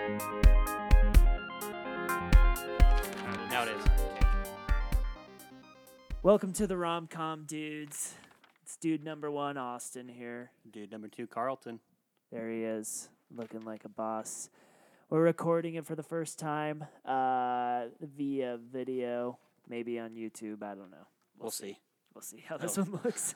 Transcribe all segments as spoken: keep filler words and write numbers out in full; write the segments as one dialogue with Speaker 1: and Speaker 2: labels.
Speaker 1: Now it is.
Speaker 2: Welcome to the Rom-Com Dudes. It's dude number one, Austin, here.
Speaker 1: Dude number two, Carlton.
Speaker 2: There he is, looking like a boss. We're recording it for the first time uh, via video, maybe on YouTube. I don't know.
Speaker 1: We'll, we'll see.
Speaker 2: see. We'll see how this
Speaker 1: oh.
Speaker 2: one looks.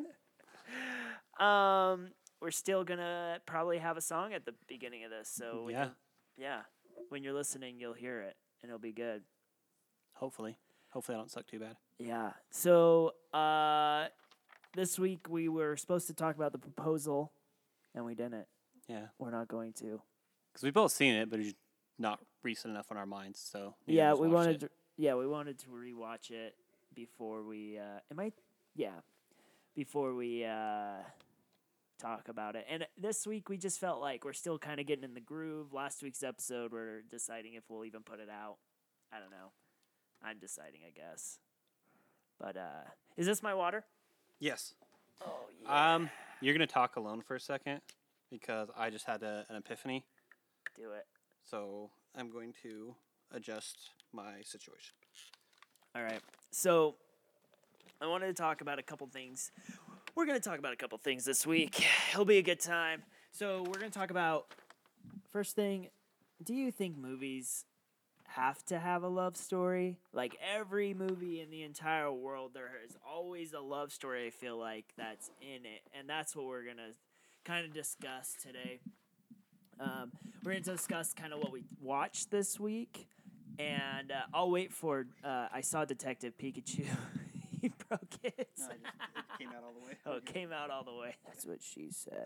Speaker 2: um, we're still going to probably have a song at the beginning of this. So
Speaker 1: yeah.
Speaker 2: Can, yeah. When you're listening, you'll hear it, and it'll be good.
Speaker 1: Hopefully. Hopefully I don't suck too bad.
Speaker 2: Yeah. So uh, this week we were supposed to talk about the proposal, and we didn't.
Speaker 1: Yeah.
Speaker 2: We're not going to.
Speaker 1: Because we've both seen it, but it's not recent enough in our minds. So
Speaker 2: yeah, we wanted.
Speaker 1: It.
Speaker 2: To, yeah, we wanted to rewatch it before we. Uh, it might. Yeah, before we uh, talk about it. And this week we just felt like we're still kind of getting in the groove. Last week's episode, we're deciding if we'll even put it out. I don't know. I'm deciding, I guess. But uh, is this my water?
Speaker 1: Yes.
Speaker 2: Oh yeah.
Speaker 1: Um, you're gonna talk alone for a second because I just had a, an epiphany.
Speaker 2: Do it.
Speaker 1: So I'm going to adjust my situation.
Speaker 2: All right. So I wanted to talk about a couple things. We're going to talk about a couple things this week. It'll be a good time. So we're going to talk about, first thing, do you think movies have to have a love story? Like every movie in the entire world, there is always a love story, I feel like, that's in it. And that's what we're going to kind of discuss today. Um, we're going to discuss kind of what we watched this week, and uh, I'll wait for, uh, I saw Detective Pikachu. He broke it.
Speaker 1: No, it, just, it came out all the way.
Speaker 2: Oh, it came out all the way. That's what she said.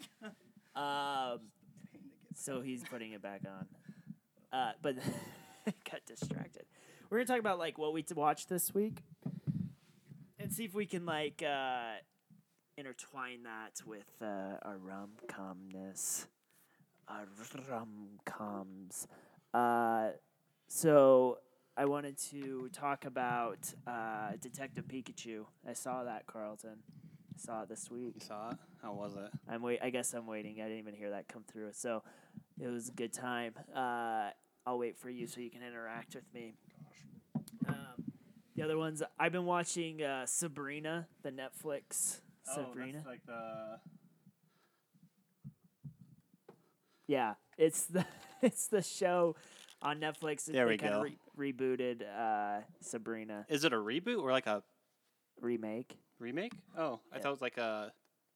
Speaker 2: um, so he's putting it back on. Uh, but got distracted. We're going to talk about, like, what we watched this week and see if we can, like, uh, intertwine that with uh, our rom-comness. Uh, rom-coms. Uh, so I wanted to talk about uh, Detective Pikachu. I saw that, Carlton. I saw it this week.
Speaker 1: You saw it? How was it?
Speaker 2: I'm wait. I guess I'm waiting. I didn't even hear that come through. So it was a good time. Uh, I'll wait for you so you can interact with me. Um, the other ones, I've been watching uh, Sabrina, the Netflix Sabrina.
Speaker 1: Oh, that's like the...
Speaker 2: Yeah, it's the it's the show on Netflix.
Speaker 1: There
Speaker 2: they
Speaker 1: we
Speaker 2: kind
Speaker 1: go.
Speaker 2: of re- rebooted uh, Sabrina.
Speaker 1: Is it a reboot or like a
Speaker 2: remake?
Speaker 1: remake? Oh, I
Speaker 2: Yeah.
Speaker 1: thought it was like a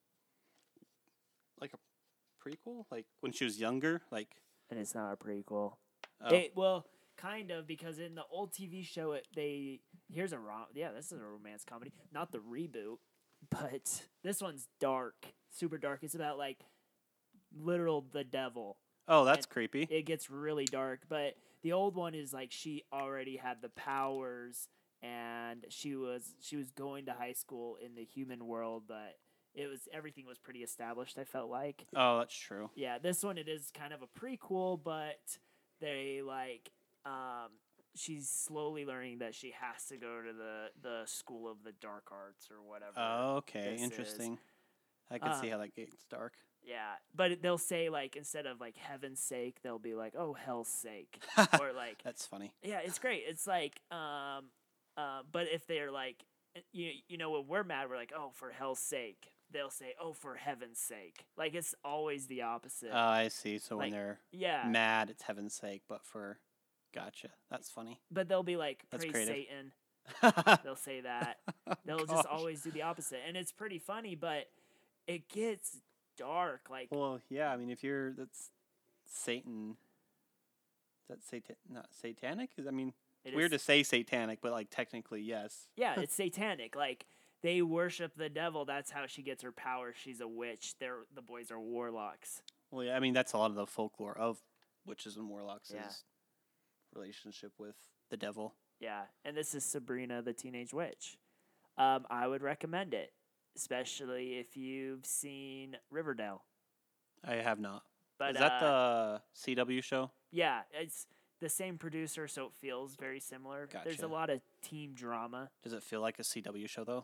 Speaker 1: like a prequel, like when she was younger, like.
Speaker 2: And it's not a prequel.
Speaker 1: Oh.
Speaker 2: It, well, kind of, because in the old T V show, it they here's a rom. Yeah, this is a romance comedy, not the reboot, but this one's dark, super dark. It's about like literal the devil.
Speaker 1: Oh, that's
Speaker 2: and
Speaker 1: creepy.
Speaker 2: It gets really dark, but the old one is like she already had the powers, and she was she was going to high school in the human world, but it was everything was pretty established. I felt like.
Speaker 1: Oh, that's true.
Speaker 2: Yeah, this one it is kind of a prequel, but they like um, she's slowly learning that she has to go to the the school of the dark arts or whatever.
Speaker 1: Oh, okay,
Speaker 2: this
Speaker 1: interesting.
Speaker 2: is.
Speaker 1: I can
Speaker 2: Uh,
Speaker 1: see how that gets dark.
Speaker 2: Yeah, but they'll say like instead of like heaven's sake, they'll be like, oh hell's sake, or like
Speaker 1: That's funny.
Speaker 2: yeah, it's great. It's like um, uh, but if they're like you you know when we're mad, we're like oh for hell's sake. They'll say oh for heaven's sake. Like it's always the opposite.
Speaker 1: Oh, I see. So when
Speaker 2: Like,
Speaker 1: they're
Speaker 2: yeah,
Speaker 1: mad, it's heaven's sake, but for gotcha. That's funny.
Speaker 2: but they'll be like
Speaker 1: That's
Speaker 2: praise
Speaker 1: creative.
Speaker 2: Satan. They'll say that. They'll
Speaker 1: Gosh.
Speaker 2: just always do the opposite, and it's pretty funny, but it gets dark. Like
Speaker 1: Well, yeah. I mean, if you're that's Satan. That's satan not satanic. Is I mean,
Speaker 2: it
Speaker 1: it's weird
Speaker 2: is-
Speaker 1: to say satanic, but like technically, yes.
Speaker 2: yeah, it's satanic. Like they worship the devil. That's how she gets her power. She's a witch. They're the boys are warlocks.
Speaker 1: Well, yeah. I mean, that's a lot of the folklore of witches and warlocks
Speaker 2: Yeah.
Speaker 1: is relationship with the devil.
Speaker 2: Yeah, and this is Sabrina the Teenage Witch. Um, I would recommend it, especially if you've seen Riverdale.
Speaker 1: I have not.
Speaker 2: But
Speaker 1: Is that
Speaker 2: uh,
Speaker 1: the C W show?
Speaker 2: yeah, it's the same producer, so it feels very similar. There's a
Speaker 1: Gotcha.
Speaker 2: lot of team drama.
Speaker 1: Does it feel like a C W show though?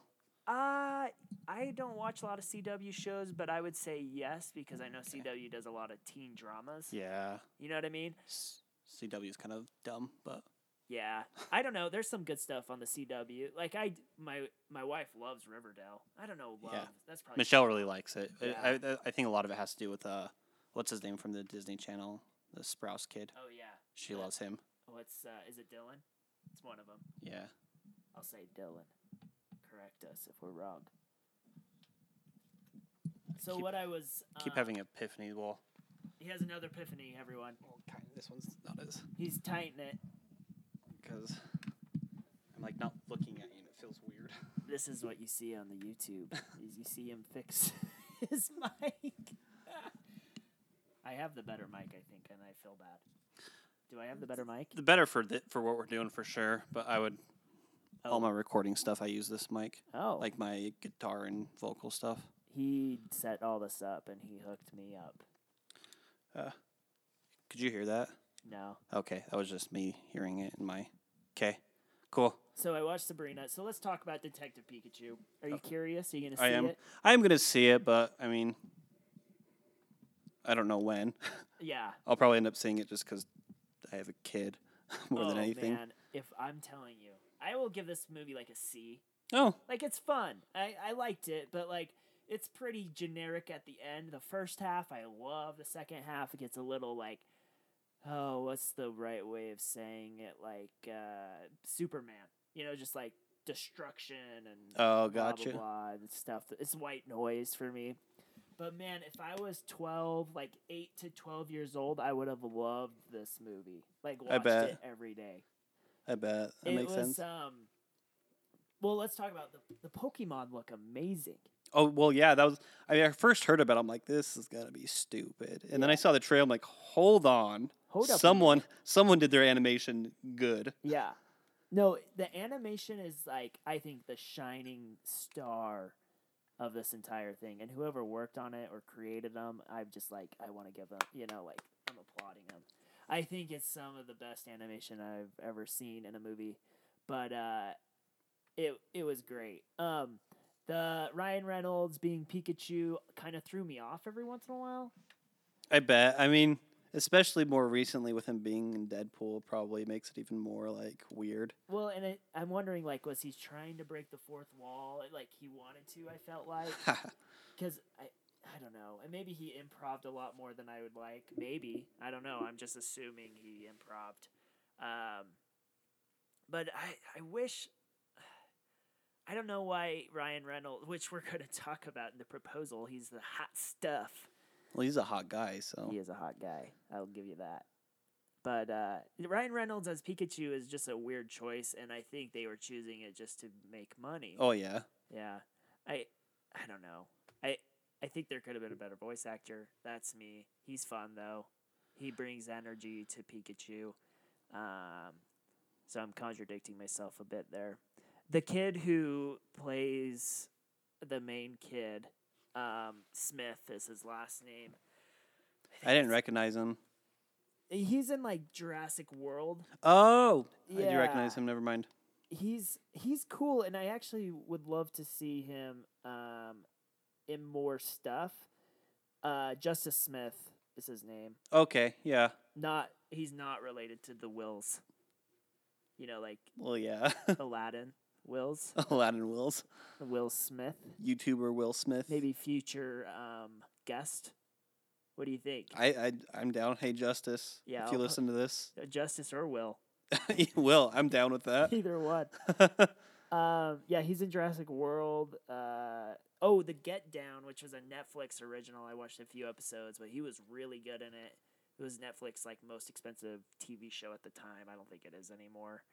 Speaker 2: Uh, I don't watch a lot of C W shows, but I would say yes because I know C W does a lot of teen dramas.
Speaker 1: Yeah.
Speaker 2: You know what I mean?
Speaker 1: S- C W is kind of dumb, but
Speaker 2: Yeah. I don't know. There's some good stuff on the C W. Like I, my my wife loves Riverdale. I don't know. Love.
Speaker 1: Yeah.
Speaker 2: That's probably
Speaker 1: Michelle really likes it.
Speaker 2: Yeah.
Speaker 1: I, I I think a lot of it has to do with uh, what's his name from the Disney Channel, the Sprouse kid.
Speaker 2: Oh yeah.
Speaker 1: She
Speaker 2: Uh,
Speaker 1: loves him.
Speaker 2: What's uh, is it Dylan? It's one of them.
Speaker 1: Yeah.
Speaker 2: I'll say Dylan. Correct us if we're wrong. So
Speaker 1: Keep-
Speaker 2: what I was
Speaker 1: Keep
Speaker 2: uh,
Speaker 1: having epiphany. Well,
Speaker 2: he has another epiphany, everyone.
Speaker 1: well kind of, this one's not as
Speaker 2: He's tightening it.
Speaker 1: because I'm like not looking at you and it feels weird.
Speaker 2: This is what you see on the YouTube. is you see him fix his mic. I have the better mic, I think, and I feel bad. Do I have the better mic?
Speaker 1: The better for th- for what we're doing for sure. But I would
Speaker 2: Oh.
Speaker 1: all my recording stuff. I use this mic,
Speaker 2: Oh,
Speaker 1: like my guitar and vocal stuff.
Speaker 2: he set all this up and he hooked me up.
Speaker 1: Could you hear that?
Speaker 2: No.
Speaker 1: Okay, that was just me hearing it in my. Okay, cool.
Speaker 2: So I watched Sabrina. So let's talk about Detective Pikachu. Are you curious? Are you gonna see
Speaker 1: I am.
Speaker 2: it?
Speaker 1: I am gonna see it, but I mean, I don't know when.
Speaker 2: Yeah.
Speaker 1: I'll probably end up seeing it just because I have a kid more
Speaker 2: oh,
Speaker 1: than anything.
Speaker 2: Man, if I'm telling you, I will give this movie like a C.
Speaker 1: Oh,
Speaker 2: Like it's fun. I, I liked it, but like it's pretty generic at the end. The first half I love. The second half it gets a little like, oh, what's the right way of saying it? Like uh, Superman. You know, just like destruction and
Speaker 1: oh,
Speaker 2: blah
Speaker 1: gotcha.
Speaker 2: blah blah and stuff. It's white noise for me. But man, if I was twelve, like eight to twelve years old, I would have loved this movie. Like
Speaker 1: I
Speaker 2: watched
Speaker 1: bet.
Speaker 2: it every day.
Speaker 1: I bet that
Speaker 2: it
Speaker 1: makes
Speaker 2: was
Speaker 1: sense.
Speaker 2: um well, let's talk about the the Pokemon look amazing.
Speaker 1: Oh well, yeah, that was. I mean, I first heard about it, I'm like, this is gonna be stupid, and then I
Speaker 2: Yeah.
Speaker 1: saw the trail. I'm like, hold on,
Speaker 2: Hold up a
Speaker 1: someone, someone did their animation good.
Speaker 2: Yeah. No, the animation is like I think the shining star of this entire thing, and whoever worked on it or created them, I'm just like I want to give them, you know, like I'm applauding them. I think it's some of the best animation I've ever seen in a movie, but uh, it it was great. Um, the Ryan Reynolds being Pikachu kind of threw me off every once in a while.
Speaker 1: I bet. I mean, especially more recently with him being in Deadpool, probably makes it even more like weird.
Speaker 2: Well, and it, I'm wondering, like, was he trying to break the fourth wall? Like he wanted to. I felt like because I, I don't know, and maybe he improved a lot more than I would like. Maybe I don't know. I'm just assuming he improved. Um, but I, I wish. I don't know why Ryan Reynolds, which we're going to talk about in the proposal, he's the hot stuff.
Speaker 1: Well, he's a hot guy, so
Speaker 2: He is a hot guy. I'll give you that. But uh, Ryan Reynolds as Pikachu is just a weird choice, and I think they were choosing it just to make money.
Speaker 1: oh yeah,
Speaker 2: Yeah, I, I don't know. I, I think there could have been a better voice actor. That's me. He's fun though. He brings energy to Pikachu. Um, so I'm contradicting myself a bit there. The kid who plays the main kid, um, Smith is his last name.
Speaker 1: I didn't
Speaker 2: it's-
Speaker 1: recognize him.
Speaker 2: He's in like Jurassic World.
Speaker 1: Oh, I do
Speaker 2: Yeah.
Speaker 1: recognize him. Never mind.
Speaker 2: He's he's cool, and I actually would love to see him um, in more stuff. Uh, Justice Smith is his name.
Speaker 1: Okay, yeah.
Speaker 2: Not he's not related to the Wills. You know, like
Speaker 1: Well, yeah.
Speaker 2: Aladdin Wills,
Speaker 1: Aladdin Wills,
Speaker 2: Will Smith,
Speaker 1: YouTuber Will Smith.
Speaker 2: maybe future um, guest. What do you think?
Speaker 1: I, I I'm down. Hey, Justice.
Speaker 2: Yeah,
Speaker 1: If you
Speaker 2: I'll-
Speaker 1: listen to this,
Speaker 2: Uh, Justice or Will,
Speaker 1: Will, I'm down with that.
Speaker 2: either one. Um, yeah, he's in Jurassic World. Uh, oh, The Get Down, which was a Netflix original. I watched a few episodes, but he was really good in it. It was Netflix like most expensive T V show at the time. I don't think it is anymore.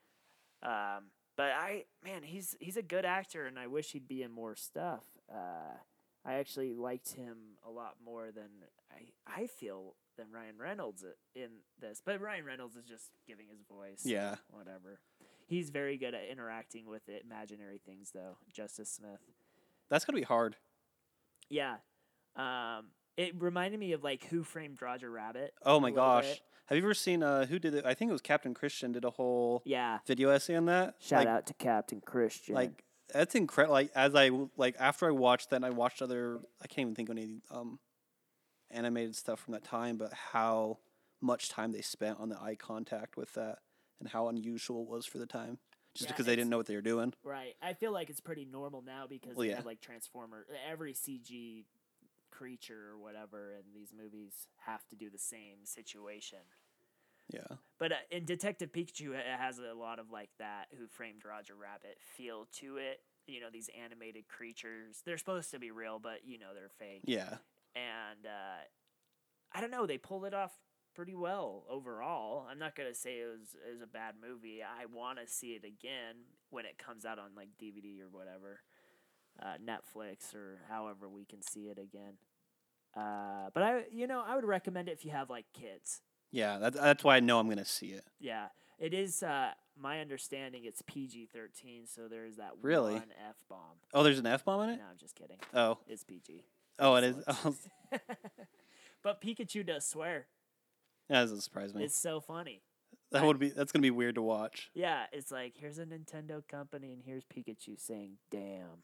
Speaker 2: Um, but I man, he's he's a good actor, and I wish he'd be in more stuff. Uh, I actually liked him a lot more than I I feel than Ryan Reynolds in this. But Ryan Reynolds is just giving his voice.
Speaker 1: Yeah.
Speaker 2: Whatever. He's very good at interacting with imaginary things, though. Justice Smith.
Speaker 1: That's gonna be hard.
Speaker 2: Yeah. Um, it reminded me of like Who Framed Roger Rabbit.
Speaker 1: Oh my
Speaker 2: a little
Speaker 1: gosh.
Speaker 2: bit.
Speaker 1: Have you ever seen uh who did it? I think it was Captain Christian did a whole
Speaker 2: Yeah.
Speaker 1: video essay on that.
Speaker 2: Shout
Speaker 1: like,
Speaker 2: out to Captain Christian.
Speaker 1: Like That's incredible. Like as I w- like after I watched that, and I watched other. I can't even think of any um, animated stuff from that time, but how much time they spent on the eye contact with that, and how unusual it was for the time, just
Speaker 2: Yeah,
Speaker 1: because they
Speaker 2: it's-
Speaker 1: didn't know what they were doing.
Speaker 2: Right. I feel like it's pretty normal now because
Speaker 1: Well,
Speaker 2: they
Speaker 1: yeah.
Speaker 2: have like Transformer. Every C G creature or whatever in these movies have to do the same situation.
Speaker 1: Yeah.
Speaker 2: But uh, in Detective Pikachu, it has a lot of like that Who Framed Roger Rabbit feel to it. You know, these animated creatures. They're supposed to be real, but you know they're fake.
Speaker 1: Yeah.
Speaker 2: And uh, I don't know, they pulled it off pretty well overall. I'm not gonna say it was, it was a bad movie. I want to see it again when it comes out on like D V D or whatever, uh, Netflix or however we can see it again. Uh, but I, you know, I would recommend it if you have like kids.
Speaker 1: Yeah. That's that's why I know I'm gonna see it.
Speaker 2: Yeah, it is. Uh, my understanding, it's P G thirteen, so there's that
Speaker 1: Really?
Speaker 2: one F bomb.
Speaker 1: Oh, there's an F bomb in it.
Speaker 2: No, I'm just kidding.
Speaker 1: Oh.
Speaker 2: It's P G.
Speaker 1: Oh, it is.
Speaker 2: Excellent.
Speaker 1: Oh,
Speaker 2: But Pikachu does swear.
Speaker 1: that doesn't surprise me.
Speaker 2: It's so funny.
Speaker 1: That would be. That's gonna be weird to watch.
Speaker 2: Yeah, it's like here's a Nintendo company and here's Pikachu saying "damn."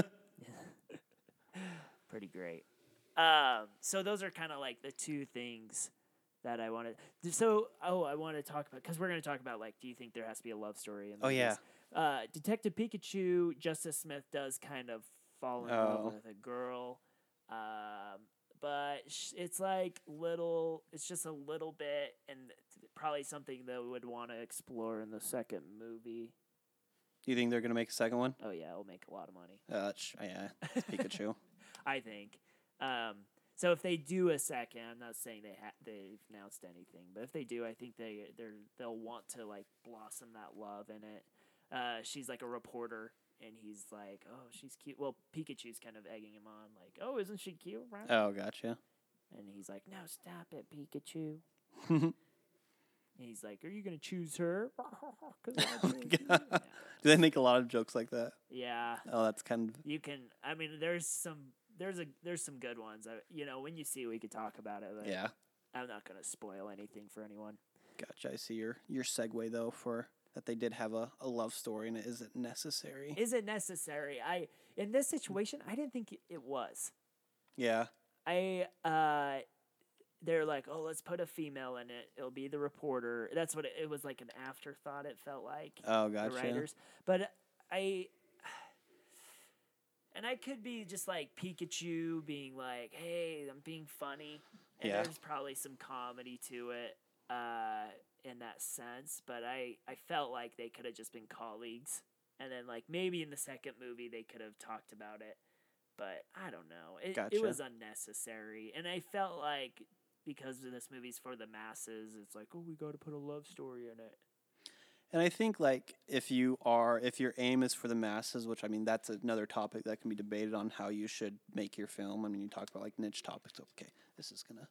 Speaker 2: Pretty great. Um, so those are kind of like the two things that I wanted. So oh, I want to talk about because we're going to talk about like, do you think there has to be a love story? In
Speaker 1: Oh, yeah.
Speaker 2: movies? Uh, Detective Pikachu, Justice Smith does kind of fall in
Speaker 1: Oh.
Speaker 2: love with a girl, um, but sh- it's like little. It's just a little bit, and probably something that we would want to explore in the second movie.
Speaker 1: Do you think they're gonna make a second one?
Speaker 2: Oh yeah, it'll make a lot of money.
Speaker 1: Uh, sh- yeah. It's Pikachu.
Speaker 2: I think. Um, so if they do a second, I'm not saying they ha- they've announced anything, but if they do, I think they they're they'll want to like blossom that love in it. Uh, she's like a reporter, and he's like, "Oh, she's cute." Well, Pikachu's kind of egging him on, like, "Oh, isn't she cute?" Right?
Speaker 1: Oh, gotcha.
Speaker 2: And he's like, "No, stop it, Pikachu." And he's like, "Are you gonna choose her?" 'Cause I
Speaker 1: Oh my
Speaker 2: choose you."
Speaker 1: God.
Speaker 2: Yeah.
Speaker 1: Do they make a lot of jokes like that?
Speaker 2: Yeah.
Speaker 1: Oh, that's kind of.
Speaker 2: You can. I mean, there's some. There's a. There's some good ones. I, you know, when you see, it, we could talk about it. But
Speaker 1: Yeah.
Speaker 2: I'm not gonna spoil anything for anyone.
Speaker 1: Gotcha. I see your your segue though for that they did have a, a love story and it isn't necessary.
Speaker 2: Is it necessary? I in this situation, I didn't think it, it was.
Speaker 1: Yeah.
Speaker 2: I uh, they're like, oh, let's put a female in it. It'll be the reporter. That's what it, it was like an afterthought. It felt like
Speaker 1: Oh,
Speaker 2: the
Speaker 1: gotcha.
Speaker 2: writers, but I. And I could be just like Pikachu being like, hey, I'm being funny. And
Speaker 1: Yeah.
Speaker 2: there's probably some comedy to it uh, in that sense. But I, I felt like they could have just been colleagues. And then like maybe in the second movie they could have talked about it. But I don't know. It,
Speaker 1: Gotcha.
Speaker 2: it was unnecessary. And I felt like because this movie's for the masses, it's like, oh, we got to put a love story in it.
Speaker 1: And I think like if you are if your aim is for the masses, which I mean that's another topic that can be debated on how you should make your film. I mean you talk about like niche topics. Okay, this is gonna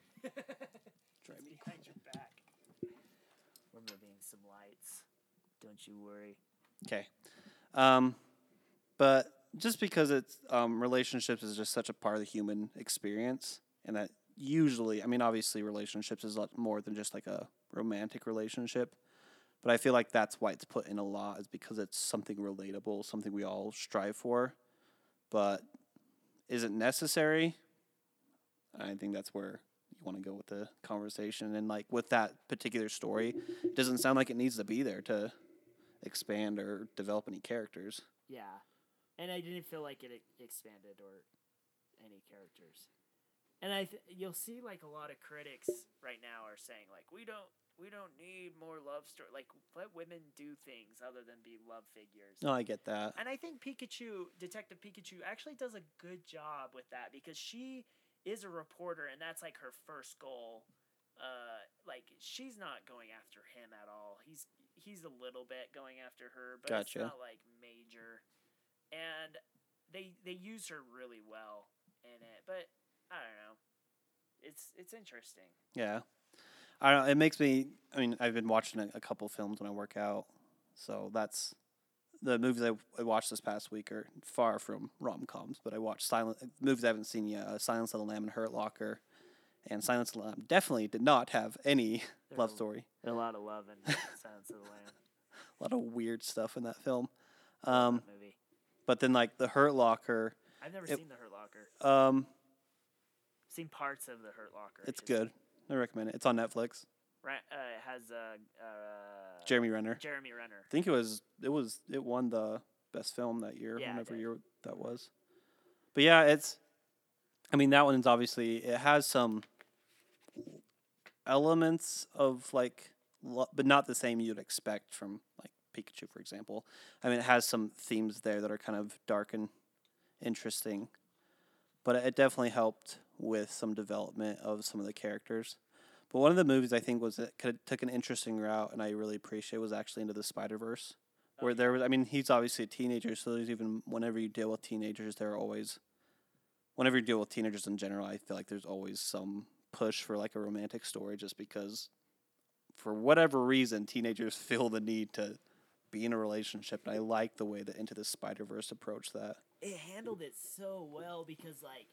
Speaker 1: drive me
Speaker 2: Behind your back. We're moving some lights. Don't you worry.
Speaker 1: Okay. Um, but just because it's um, relationships is just such a part of the human experience, and that usually, I mean, obviously, relationships is a lot more than just like a romantic relationship. But I feel like that's why it's put in a lot, is because it's something relatable, something we all strive for. But is it necessary? I think that's where you want to go with the conversation. And like with that particular story, it doesn't sound like it needs to be there to expand or develop any characters.
Speaker 2: Yeah. And I didn't feel like it e- expanded or any characters. And I th- you'll see like a lot of critics right now are saying like we don't we don't need more love story, like let women do things other than be love figures.
Speaker 1: No, I get that.
Speaker 2: And I think Pikachu, Detective Pikachu actually does a good job with that because she is a reporter and that's like her first goal. Uh like she's not going after him at all. He's he's a little bit going after her, but
Speaker 1: Gotcha.
Speaker 2: it's not like major. And they they use her really well in it, but I don't know. It's it's interesting.
Speaker 1: Yeah. I don't know, it makes me, I mean, I've been watching a, a couple films when I work out, so that's, the movies I, I watched this past week are far from rom-coms, but I watched Silent, movies I haven't seen yet, uh, Silence of the Lamb and Hurt Locker, and Silence of the Lamb definitely did not have any
Speaker 2: There's
Speaker 1: love
Speaker 2: a-
Speaker 1: story.
Speaker 2: A lot of love in Silence of the Lamb.
Speaker 1: A lot of weird stuff in that film.
Speaker 2: I love
Speaker 1: Um,
Speaker 2: that movie.
Speaker 1: But then like the Hurt Locker,
Speaker 2: I've never
Speaker 1: it-
Speaker 2: seen The Hurt Locker.
Speaker 1: um,
Speaker 2: Seen parts of The Hurt Locker. I
Speaker 1: it's
Speaker 2: should say.
Speaker 1: good. I recommend it. It's on Netflix.
Speaker 2: Right, uh, it has uh, uh,
Speaker 1: Jeremy Renner.
Speaker 2: Jeremy Renner.
Speaker 1: I think it was it was it won the best film that year,
Speaker 2: Yeah, it
Speaker 1: whenever
Speaker 2: did.
Speaker 1: year that was. But yeah, it's. I mean, that one's obviously it has some elements of like, lo- but not the same you'd expect from like Pikachu, for example. I mean, it has some themes there that are kind of dark and interesting, but it definitely helped with some development of some of the characters. But one of the movies I think was that could took an interesting route, and I really appreciate was actually Into the Spider Verse, where there was. I mean, he's obviously a teenager, so there's even whenever you deal with teenagers, there are always. Whenever you deal with teenagers in general, I feel like there's always some push for like a romantic story, just because, for whatever reason, teenagers feel the need to be in a relationship, and I like the way that Into the Spider Verse approached that.
Speaker 2: It handled it so well because like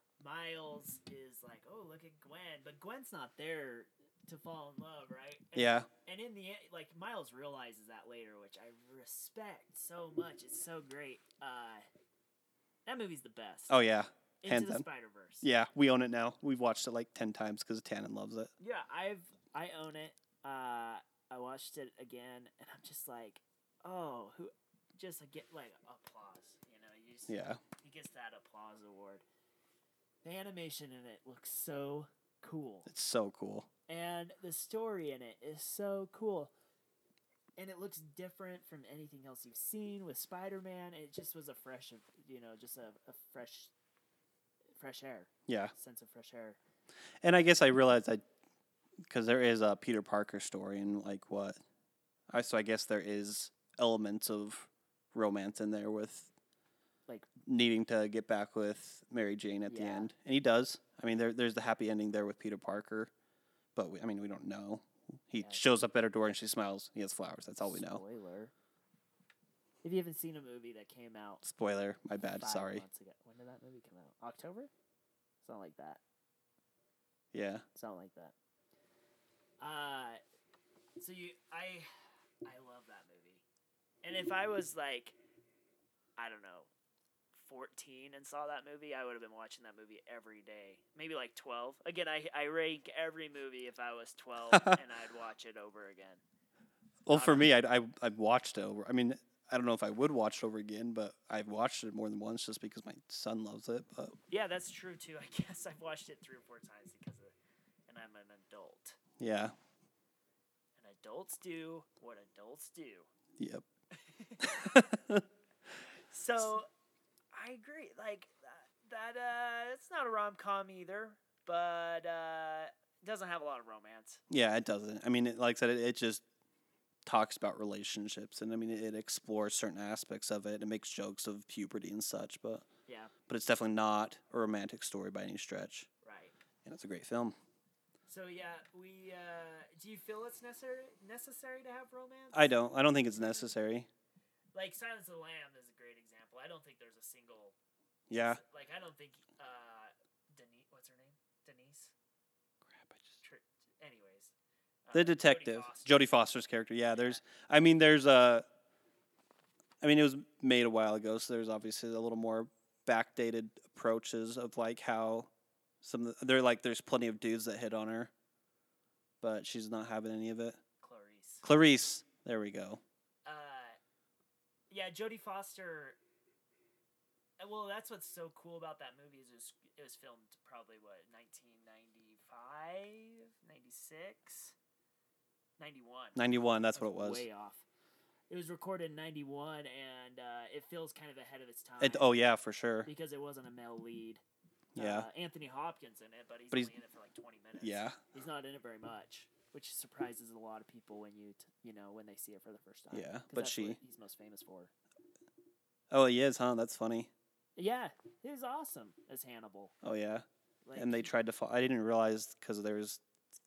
Speaker 2: Miles is like, oh, look at Gwen, but Gwen's not there to fall in love, right? And,
Speaker 1: Yeah.
Speaker 2: And in the end, like Miles realizes that later, which I respect so much. It's so great. Uh, that movie's the best.
Speaker 1: Oh yeah.
Speaker 2: Into
Speaker 1: hands
Speaker 2: the
Speaker 1: down.
Speaker 2: Spider Verse.
Speaker 1: Yeah, we own it now. We've watched it like ten times because Tannen loves it.
Speaker 2: Yeah, I've I own it. Uh, I watched it again, and I'm just like, oh, who? Just like, get like applause. You know, you just,
Speaker 1: Yeah.
Speaker 2: he gets that applause award. The animation in it looks so cool,
Speaker 1: It's so cool.
Speaker 2: and the story in it is so cool, and it looks different from anything else you've seen with Spider-Man. It just was a fresh, you know, just a, a fresh, fresh air,
Speaker 1: Yeah.
Speaker 2: sense of fresh air.
Speaker 1: And I guess I realized I, because there is a Peter Parker story and like what, I so I guess there is elements of romance in there with
Speaker 2: Like,
Speaker 1: needing to get back with Mary Jane at the
Speaker 2: Yeah.
Speaker 1: end, and he does. I mean, there there's the happy ending there with Peter Parker, but we, I mean we don't know. He
Speaker 2: Yeah.
Speaker 1: shows up at her door and she smiles. He has flowers. That's all we know.
Speaker 2: Spoiler. If you haven't seen a movie that came out
Speaker 1: Spoiler. My bad.
Speaker 2: five
Speaker 1: Sorry.
Speaker 2: months ago, when did that movie come out? October? Something like that.
Speaker 1: Yeah.
Speaker 2: Something like that. Uh, so you, I, I love that movie. And if I was like, I don't know, fourteen and saw that movie, I would have been watching that movie every day. Maybe like twelve. Again, I I rank every movie if I was twelve and I'd watch it over again.
Speaker 1: Well,
Speaker 2: Not
Speaker 1: for
Speaker 2: a-
Speaker 1: me, I'd, I I've watched it over. I mean, I don't know if I would watch it over again, but I've watched it more than once just because my son loves it. But
Speaker 2: Yeah, that's true too. I guess I've watched it three or four times because of, and I'm an adult.
Speaker 1: yeah.
Speaker 2: And adults do what adults do.
Speaker 1: Yep.
Speaker 2: So, I agree. Like that. That uh, it's not a rom com either, but uh, it doesn't have a lot of romance.
Speaker 1: Yeah, it doesn't. I mean, it, like I said, it, it just talks about relationships, and I mean, it, it explores certain aspects of it. It makes jokes of puberty and such, but
Speaker 2: Yeah,
Speaker 1: but it's definitely not a romantic story by any stretch.
Speaker 2: right.
Speaker 1: And it's a great film.
Speaker 2: So yeah, we. Uh, do you feel it's necessary necessary to have romance?
Speaker 1: I don't. I don't think it's necessary.
Speaker 2: Like Silence of the Lamb is a great example. I don't think there's a single.
Speaker 1: Yeah.
Speaker 2: Like I don't think uh, Denise. What's her name? Denise.
Speaker 1: Crap, I just...
Speaker 2: Tr- anyways. uh,
Speaker 1: The
Speaker 2: Jodie
Speaker 1: detective,
Speaker 2: Foster.
Speaker 1: Jodie Foster's character. Yeah, there's. I mean, there's a. I mean, it was made a while ago, so there's obviously a little more backdated approaches of like how some of the, they're like there's plenty of dudes that hit on her, but she's not having any of it.
Speaker 2: Clarice.
Speaker 1: Clarice, there we go.
Speaker 2: Uh, yeah, Jodie Foster. uh, Well, that's what's so cool about that movie is it was, it was filmed probably what nineteen ninety-five, ninety-six, ninety-one.
Speaker 1: ninety-one, that's what it
Speaker 2: That's
Speaker 1: was.
Speaker 2: Way off. It was recorded in ninety-one, and uh, it feels kind of ahead of its time.
Speaker 1: It, oh yeah, for sure.
Speaker 2: Because it wasn't a male lead.
Speaker 1: Yeah,
Speaker 2: Uh, Anthony Hopkins in it, but he's
Speaker 1: But he's-
Speaker 2: only in it for like twenty minutes.
Speaker 1: yeah.
Speaker 2: He's not in it very much, which surprises a lot of people when you t- you know when they see it for the first time.
Speaker 1: Yeah,
Speaker 2: 'Cause
Speaker 1: but
Speaker 2: that's
Speaker 1: she-
Speaker 2: what he's most famous for.
Speaker 1: Oh, he is, huh? That's funny.
Speaker 2: Yeah, he was awesome as Hannibal.
Speaker 1: Oh yeah,
Speaker 2: Like,
Speaker 1: and they
Speaker 2: he-
Speaker 1: tried to. Fo- I didn't realize because there's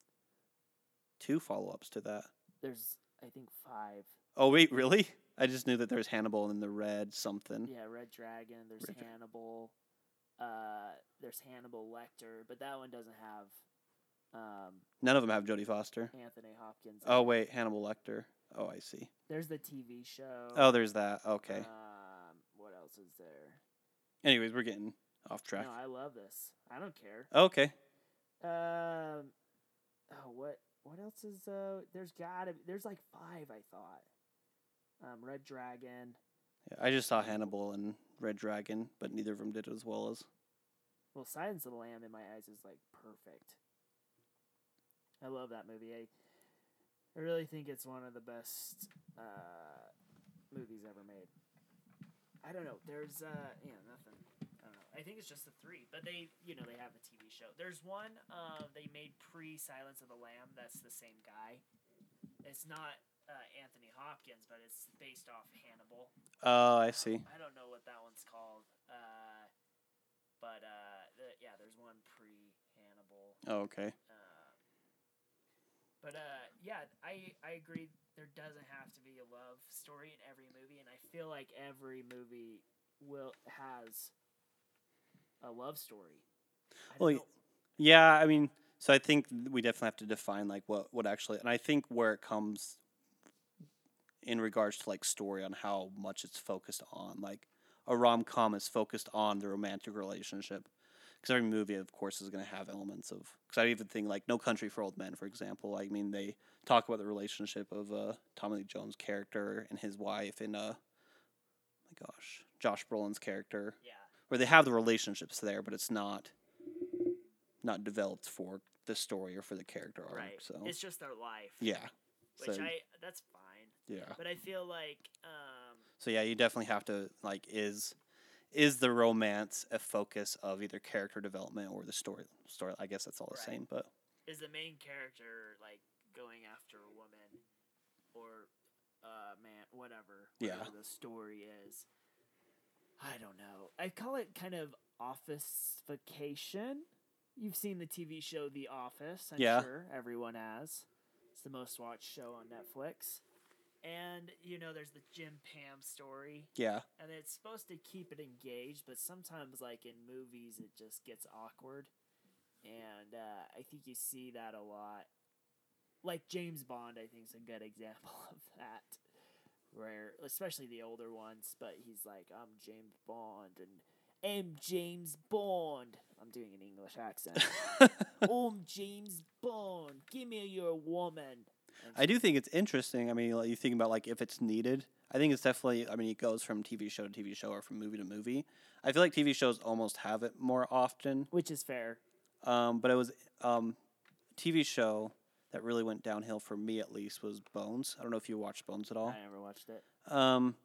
Speaker 1: two follow-ups to that.
Speaker 2: There's I think five.
Speaker 1: Oh wait, really? I just knew that there's Hannibal and the Red something.
Speaker 2: Yeah, Red Dragon. There's
Speaker 1: Red Dra-
Speaker 2: Hannibal. Uh, there's Hannibal Lecter, but that one doesn't have um,
Speaker 1: None of them have Jodie Foster.
Speaker 2: Anthony Hopkins. in
Speaker 1: Oh
Speaker 2: it.
Speaker 1: wait, Hannibal Lecter. Oh, I see.
Speaker 2: There's the T V show.
Speaker 1: Oh, there's that. Okay.
Speaker 2: Um, what else else is there?
Speaker 1: Anyways, we're getting off track.
Speaker 2: No, I love this. I don't care.
Speaker 1: Okay.
Speaker 2: Um, oh, what what else is uh? There's gotta there's like five. I thought. Um, Red Dragon.
Speaker 1: Yeah, I just saw Hannibal and Red Dragon, but neither of them did as well as.
Speaker 2: Well, Silence of the Lamb in my eyes is like perfect. I love that movie. I I really think it's one of the best uh movies ever made. I don't know. There's uh yeah nothing. I don't know. I think it's just the three, but they you know they have the T V show. There's one uh, they made pre Silence of the Lamb. That's the same guy. It's not uh, Anthony Hopkins, but it's based off Hannibal.
Speaker 1: Oh, I see.
Speaker 2: I don't know what that one's called. Uh, but uh, the, yeah, there's one pre Hannibal.
Speaker 1: Oh, okay.
Speaker 2: Uh, but uh, yeah, I I agree. There doesn't have to be a love story in every movie, and I feel like every movie will has a love story. I
Speaker 1: Well,
Speaker 2: don't know.
Speaker 1: yeah, I mean, so I think we definitely have to define like what what actually, and I think where it comes in regards to like story on how much it's focused on, like a rom com is focused on the romantic relationship, because every movie, of course, is going to have elements of. Because I even think like No Country for Old Men, for example. I mean, they talk about the relationship of uh, Tommy Lee Jones' character and his wife, and uh, my gosh, Josh Brolin's character,
Speaker 2: Yeah.
Speaker 1: where they have the relationships there, but it's not not developed for the story or for the character arc.
Speaker 2: Right.
Speaker 1: So
Speaker 2: It's just their life.
Speaker 1: yeah,
Speaker 2: Which
Speaker 1: so
Speaker 2: I that's fine.
Speaker 1: yeah,
Speaker 2: But I feel like um
Speaker 1: so yeah, you definitely have to like is is the romance a focus of either character development or the story story? I guess that's all the
Speaker 2: Right.
Speaker 1: same, but
Speaker 2: is the main character like going after a woman or uh man whatever
Speaker 1: Yeah.
Speaker 2: whatever the story is. I don't know. I call it kind of officeification. You've seen the T V show The Office, I'm
Speaker 1: Yeah.
Speaker 2: sure everyone has. It's the most watched show on Netflix. And you know there's the Jim Pam story,
Speaker 1: yeah,
Speaker 2: and it's supposed to keep it engaged, but sometimes like in movies it just gets awkward. And uh, I think you see that a lot. Like James Bond, I think is a good example of that, where especially the older ones. But he's like, "I'm James Bond," and "I'm James Bond." I'm doing an English accent. "I'm James Bond. Give me your woman." And
Speaker 1: I do think it's interesting. I mean, like, you think about like if it's needed. I think it's definitely. I mean, it goes from T V show to T V show or from movie to movie. I feel like T V shows almost have it more often.
Speaker 2: which is fair.
Speaker 1: Um, but it was um, a T V show that really went downhill for me at least was Bones. I don't know if you watched Bones at all.
Speaker 2: I never watched it.
Speaker 1: Um,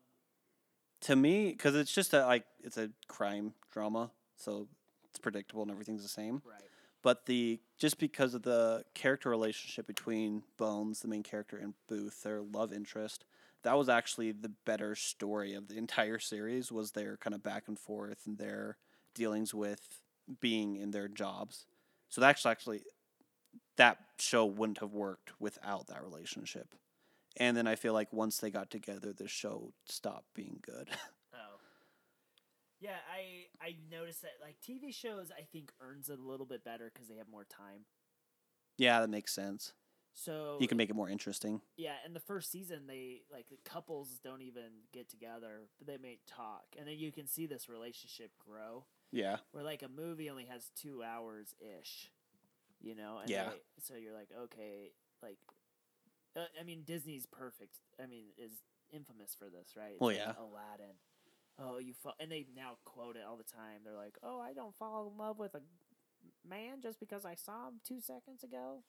Speaker 1: to me, because it's just a like it's a crime drama, so it's predictable and everything's the same.
Speaker 2: Right.
Speaker 1: But the just because of the character relationship between Bones, the main character, and Booth, their love interest, that was actually the better story of the entire series. Was their kind of back and forth and their dealings with being in their jobs. So that's actually that show wouldn't have worked without that relationship. And then I feel like once they got together, the show stopped being good.
Speaker 2: Oh. Yeah, I I noticed that like T V shows I think earns it a little bit better because they have more time.
Speaker 1: Yeah, that makes sense.
Speaker 2: So
Speaker 1: You can make it more interesting.
Speaker 2: yeah, in the first season they like the couples don't even get together, but they may talk, and then you can see this relationship grow.
Speaker 1: Yeah.
Speaker 2: Where like a movie only has two hours ish, you know. And
Speaker 1: Yeah.
Speaker 2: they, so you're like, okay, like, uh, I mean, Disney's perfect. I mean, is infamous for this, right? It's
Speaker 1: Well,
Speaker 2: like
Speaker 1: yeah.
Speaker 2: Aladdin. Oh, you fall, and they now quote it all the time. They're like, "Oh, I don't fall in love with a man just because I saw him two seconds ago."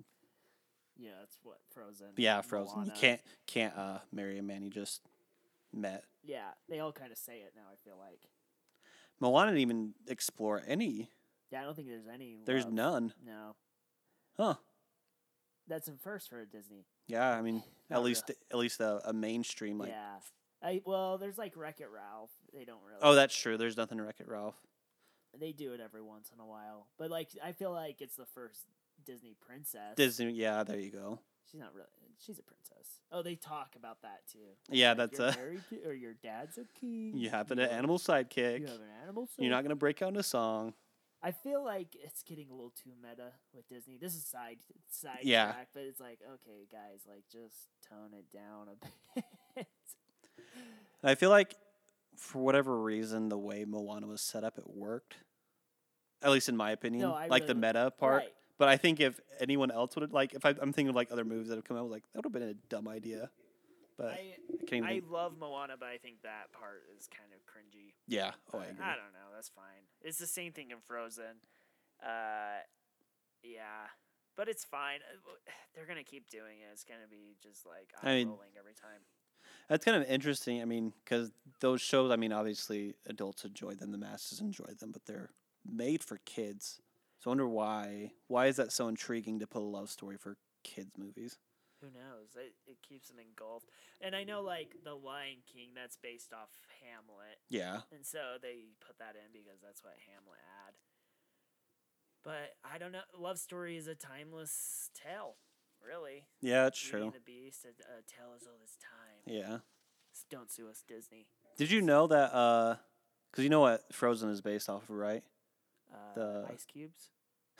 Speaker 2: Yeah, that's what Frozen.
Speaker 1: Yeah, Frozen. You
Speaker 2: Moana.
Speaker 1: can't can't uh, marry a man you just met.
Speaker 2: Yeah, they all kind of say it now. I feel like.
Speaker 1: Moana didn't even explore any.
Speaker 2: Yeah, I don't think there's any.
Speaker 1: There's
Speaker 2: love.
Speaker 1: none.
Speaker 2: No,
Speaker 1: Huh.
Speaker 2: that's a first for Disney.
Speaker 1: Yeah, I mean,
Speaker 2: Not
Speaker 1: at least at least a, a mainstream like.
Speaker 2: yeah, I well, there's like Wreck It Ralph. They don't really.
Speaker 1: Oh, that's true. There's nothing to Wreck It Ralph.
Speaker 2: They do it every once in a while, but like I feel like it's the first Disney princess.
Speaker 1: Disney. Yeah, there you go.
Speaker 2: She's not really. She's a princess. Oh, they talk about that too.
Speaker 1: Yeah,
Speaker 2: Like,
Speaker 1: that's
Speaker 2: you're
Speaker 1: a.
Speaker 2: married to, or your dad's a king.
Speaker 1: You have an
Speaker 2: have-
Speaker 1: animal sidekick.
Speaker 2: You have an animal.
Speaker 1: You're
Speaker 2: son.
Speaker 1: not gonna break out in a song.
Speaker 2: I feel like it's getting a little too meta with Disney. This is side side
Speaker 1: Yeah.
Speaker 2: track, but it's like, okay, guys, like just tone it down a bit.
Speaker 1: I feel like for whatever reason, the way Moana was set up, it worked. At least in my opinion,
Speaker 2: No, I
Speaker 1: like the
Speaker 2: really-
Speaker 1: meta part.
Speaker 2: Right.
Speaker 1: But I think if anyone else would have, like, if I, I'm thinking of like other movies that have come out, like that would have been a dumb idea. But I,
Speaker 2: I
Speaker 1: can't even
Speaker 2: I
Speaker 1: think.
Speaker 2: love Moana, but I think that part is kind of cringy.
Speaker 1: Yeah. Oh, I
Speaker 2: But
Speaker 1: agree.
Speaker 2: I don't know. That's fine. It's the same thing in Frozen. Uh, yeah, but it's fine. Uh, They're gonna keep doing it. It's gonna be just like
Speaker 1: I
Speaker 2: eye
Speaker 1: mean-
Speaker 2: rolling every time.
Speaker 1: That's kind of interesting. I mean, because those shows, I mean, obviously adults enjoy them, the masses enjoy them, but they're made for kids. So I wonder why. Why is that so intriguing to put a love story for kids movies?
Speaker 2: Who knows? It, it keeps them engulfed. And I know, like, The Lion King, that's based off Hamlet.
Speaker 1: Yeah.
Speaker 2: And so they put that in because that's what Hamlet had. But I don't know. Love story is a timeless tale, really.
Speaker 1: Yeah, that's
Speaker 2: Beauty
Speaker 1: true.
Speaker 2: and the Beast, a, a tale as old as time.
Speaker 1: Yeah.
Speaker 2: S- Don't sue us, Disney.
Speaker 1: Did you know that? uh Because you know what Frozen is based off of, right?
Speaker 2: Uh,
Speaker 1: The-
Speaker 2: Ice Cubes?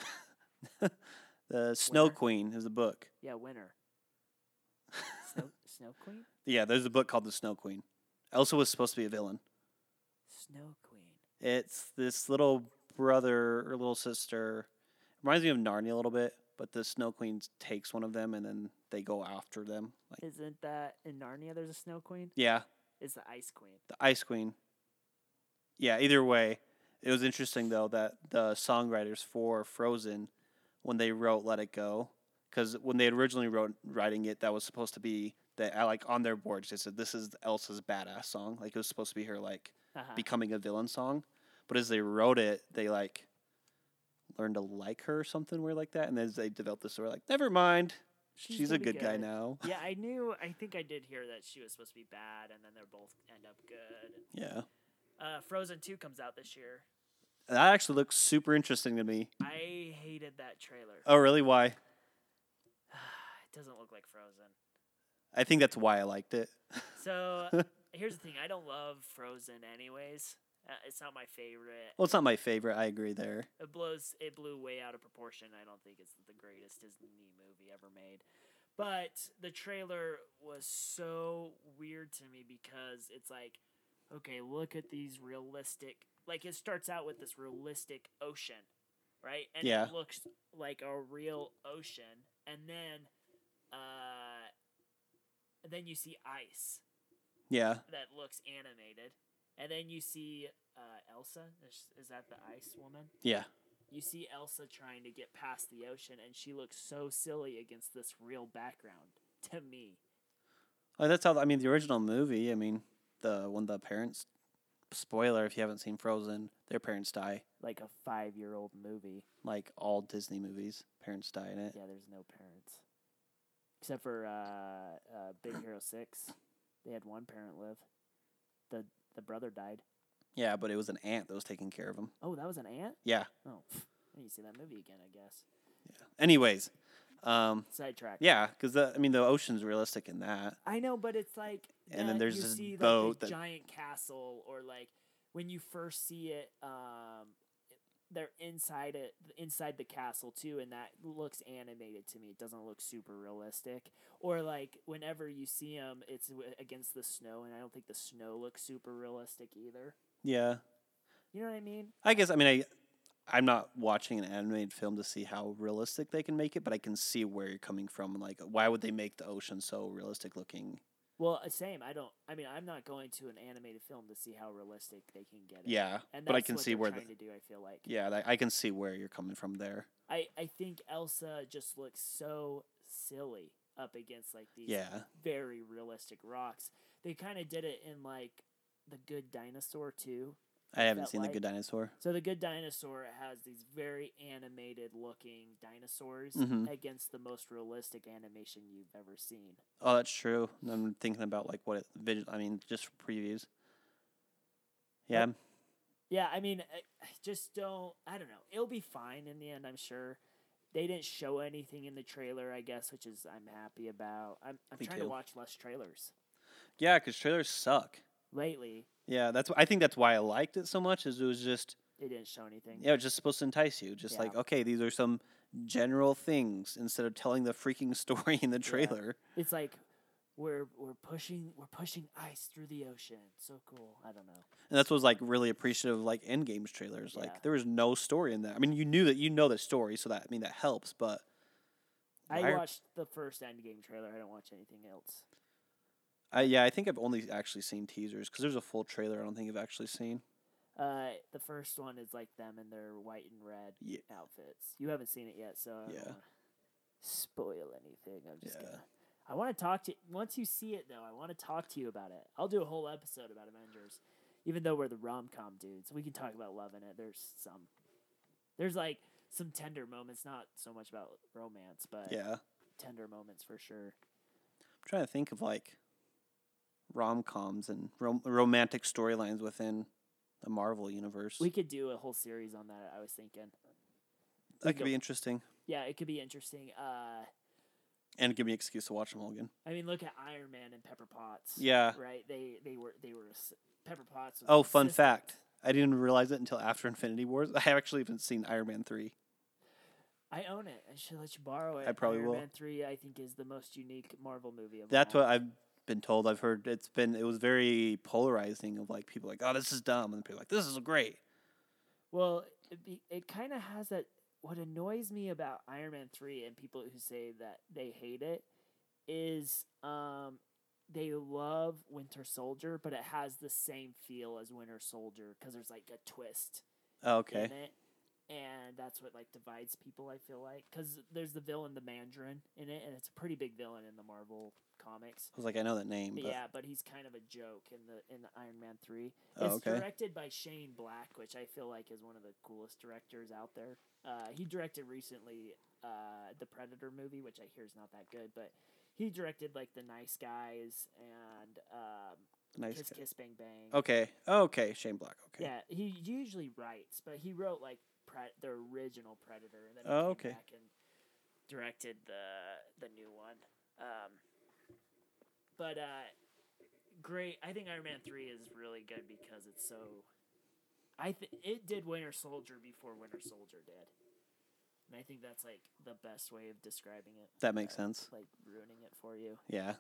Speaker 1: The Snow
Speaker 2: Winter?
Speaker 1: Queen is a book.
Speaker 2: Yeah, Winter. Snow, Snow Queen?
Speaker 1: Yeah, there's a book called The Snow Queen. Elsa was supposed to be a villain.
Speaker 2: Snow Queen.
Speaker 1: It's this little brother or little sister. Reminds me of Narnia a little bit, but the Snow Queen takes one of them and then they go after them. Like,
Speaker 2: Isn't that in Narnia there's a Snow Queen?
Speaker 1: yeah,
Speaker 2: It's the Ice Queen.
Speaker 1: the Ice Queen. Yeah, either way, it was interesting though that the songwriters for Frozen, when they wrote "Let It Go," because when they originally wrote writing it, that was supposed to be that like on their boards they said this is Elsa's badass song, like it was supposed to be her like
Speaker 2: Uh-huh.
Speaker 1: becoming a villain song, but as they wrote it, they like learned to like her or something weird like that, and as they developed the story, like never mind, she's,
Speaker 2: gonna
Speaker 1: a
Speaker 2: be
Speaker 1: good, guy now.
Speaker 2: Yeah, I knew. I think I did hear that she was supposed to be bad, and then they both end up good.
Speaker 1: Yeah,
Speaker 2: Uh, Frozen two comes out this year.
Speaker 1: that actually looks super interesting to me.
Speaker 2: I hated that trailer.
Speaker 1: Oh, really? Why?
Speaker 2: It doesn't look like Frozen.
Speaker 1: I think that's why I liked it.
Speaker 2: So here's the thing: I don't love Frozen, anyways. Uh, it's not my favorite.
Speaker 1: Well, it's not my favorite. I agree there.
Speaker 2: It blows. It blew way out of proportion. I don't think it's the greatest Disney movie ever made. But the trailer was so weird to me because it's like, okay, look at these realistic. Like it starts out with this realistic ocean, right? And
Speaker 1: Yeah.
Speaker 2: it looks like a real ocean, and then, uh, then you see ice
Speaker 1: Yeah.
Speaker 2: that looks animated, and then you see uh, Elsa. Is, is that the ice woman?
Speaker 1: Yeah.
Speaker 2: You see Elsa trying to get past the ocean, and she looks so silly against this real background to me.
Speaker 1: Oh, that's how. I mean, the original movie. I mean, the when the parents. Spoiler: if you haven't seen Frozen, their parents die.
Speaker 2: Like a five-year-old movie.
Speaker 1: Like all Disney movies, parents die in it.
Speaker 2: Yeah, there's no parents. Except for uh, uh, Big Hero six. They had one parent live. The the brother died.
Speaker 1: Yeah, but it was an aunt that was taking care of him.
Speaker 2: Oh, that was an aunt?
Speaker 1: Yeah.
Speaker 2: Oh, I need to see that movie again, I guess.
Speaker 1: Anyways, um,
Speaker 2: Sidetrack.
Speaker 1: yeah, because I mean the ocean's realistic in that.
Speaker 2: I know, but it's like
Speaker 1: And then
Speaker 2: that
Speaker 1: there's
Speaker 2: you
Speaker 1: this
Speaker 2: see, like,
Speaker 1: boat
Speaker 2: the
Speaker 1: that-
Speaker 2: giant castle, or like when you first see it, um, they're inside it, inside the castle too, and that looks animated to me. It doesn't look super realistic. Or like whenever you see them, it's w- against the snow, and I don't think the snow looks super realistic either.
Speaker 1: Yeah,
Speaker 2: You know what I mean?
Speaker 1: I guess I mean I, I'm not watching an animated film to see how realistic they can make it, but I can see where you're coming from. Like, why would they make the ocean so realistic looking?
Speaker 2: Well, uh, same. I don't. I mean, I'm not going to an animated film to see how realistic they can get it.
Speaker 1: Yeah,
Speaker 2: and
Speaker 1: but I
Speaker 2: that's
Speaker 1: can
Speaker 2: what
Speaker 1: see
Speaker 2: they're
Speaker 1: where the
Speaker 2: trying to do. I feel like.
Speaker 1: yeah that, I can see where you're coming from there.
Speaker 2: I, I think Elsa just looks so silly up against like these
Speaker 1: Yeah,
Speaker 2: very realistic rocks. They kind of did it in like The Good Dinosaur too.
Speaker 1: I haven't
Speaker 2: felt
Speaker 1: seen
Speaker 2: like-
Speaker 1: the Good Dinosaur.
Speaker 2: So The Good Dinosaur has these very animated looking dinosaurs
Speaker 1: Mhm.
Speaker 2: against the most realistic animation you've ever seen.
Speaker 1: Oh, that's true. I'm thinking about like what it vid- I mean, just previews. Yeah,
Speaker 2: Yep. Yeah, I mean, I, I just don't. I don't know. It'll be fine in the end, I'm sure. They didn't show anything in the trailer, I guess, which is I'm happy about. I'm I'm
Speaker 1: Me
Speaker 2: trying
Speaker 1: too.
Speaker 2: to watch less trailers
Speaker 1: yeah, because trailers suck.
Speaker 2: lately.
Speaker 1: Yeah, that's I think that's why I liked it so much. Is it was just
Speaker 2: They didn't show anything.
Speaker 1: yeah, it was just supposed to entice you. Just like
Speaker 2: Yeah.
Speaker 1: okay, these are some general things instead of telling the freaking story in the trailer.
Speaker 2: It's like, we're we're pushing we're pushing ice through the ocean. So cool. I don't know.
Speaker 1: And that's what was like really appreciative of like Endgame's trailers.
Speaker 2: Yeah.
Speaker 1: Like there was no story in that. I mean, you knew that you know the story, so that I mean that helps. But
Speaker 2: I
Speaker 1: why are-
Speaker 2: watched the first Endgame trailer. I don't watch anything else.
Speaker 1: I yeah, I think I've only actually seen teasers because there's a full trailer. I don't think I've actually seen.
Speaker 2: Uh, the first one is like them in their white and red
Speaker 1: Yeah.
Speaker 2: outfits. You haven't seen it yet, so I
Speaker 1: Yeah.
Speaker 2: don't wanna spoil anything. I'm just
Speaker 1: Yeah.
Speaker 2: gonna. I want to talk to once you see it though. I want to talk to you about it. I'll do a whole episode about Avengers, even though we're the rom com dudes. We can talk about love in it. There's some, there's like some tender moments. Not so much about romance, but
Speaker 1: Yeah, I'm
Speaker 2: tender moments for sure.
Speaker 1: trying to think of like rom coms and rom- romantic storylines within the Marvel universe.
Speaker 2: We could do a whole series on that. I was thinking.
Speaker 1: that could
Speaker 2: go-
Speaker 1: be interesting
Speaker 2: Yeah, it could be interesting. Uh,
Speaker 1: and give me an excuse to watch them all again.
Speaker 2: I mean, look at Iron Man and Pepper Potts.
Speaker 1: Yeah.
Speaker 2: Right. They they were they were ass- Pepper Potts. Was
Speaker 1: Oh,
Speaker 2: an
Speaker 1: fun
Speaker 2: assistant.
Speaker 1: fact. I didn't realize it until after Infinity Wars. I actually haven't seen Iron Man three.
Speaker 2: I own it. I should let you borrow it.
Speaker 1: I probably
Speaker 2: Iron
Speaker 1: will.
Speaker 2: Man three, I think, is the most unique Marvel movie of
Speaker 1: That's
Speaker 2: all.
Speaker 1: what I've been told. I've heard it's been it was very polarizing of like people like, oh, this is dumb, and people like, this is great.
Speaker 2: Well, it, be, it kind of has that. What annoys me about Iron Man three and people who say that they hate it is um, they love Winter Soldier, but it has the same feel as Winter Soldier because there's like a twist
Speaker 1: Oh, okay.
Speaker 2: in it. And that's what like divides people. I feel like because there's the villain, the Mandarin, in it, and it's a pretty big villain in the Marvel comics.
Speaker 1: I was like, I know that name,
Speaker 2: But
Speaker 1: but
Speaker 2: yeah, but he's kind of a joke in the in the Iron Man three.
Speaker 1: Oh,
Speaker 2: It's
Speaker 1: okay.
Speaker 2: directed by Shane Black, which I feel like is one of the coolest directors out there. Uh, he directed recently uh, the Predator movie, which I hear is not that good, but he directed like The Nice Guys and um,
Speaker 1: nice.
Speaker 2: Kiss
Speaker 1: guy.
Speaker 2: Kiss Bang Bang.
Speaker 1: Okay. Okay. Shane Black. Okay.
Speaker 2: Yeah, he usually writes, but he wrote like pre- the original Predator, and then he
Speaker 1: Oh,
Speaker 2: came
Speaker 1: okay.
Speaker 2: back and directed the the new one. Um, but uh, great. I think Iron Man three is really good because it's so. I th- it did Winter Soldier before Winter Soldier did, and I think that's like the best way of describing it.
Speaker 1: That makes
Speaker 2: without,
Speaker 1: sense.
Speaker 2: Like ruining it for you.
Speaker 1: Yeah.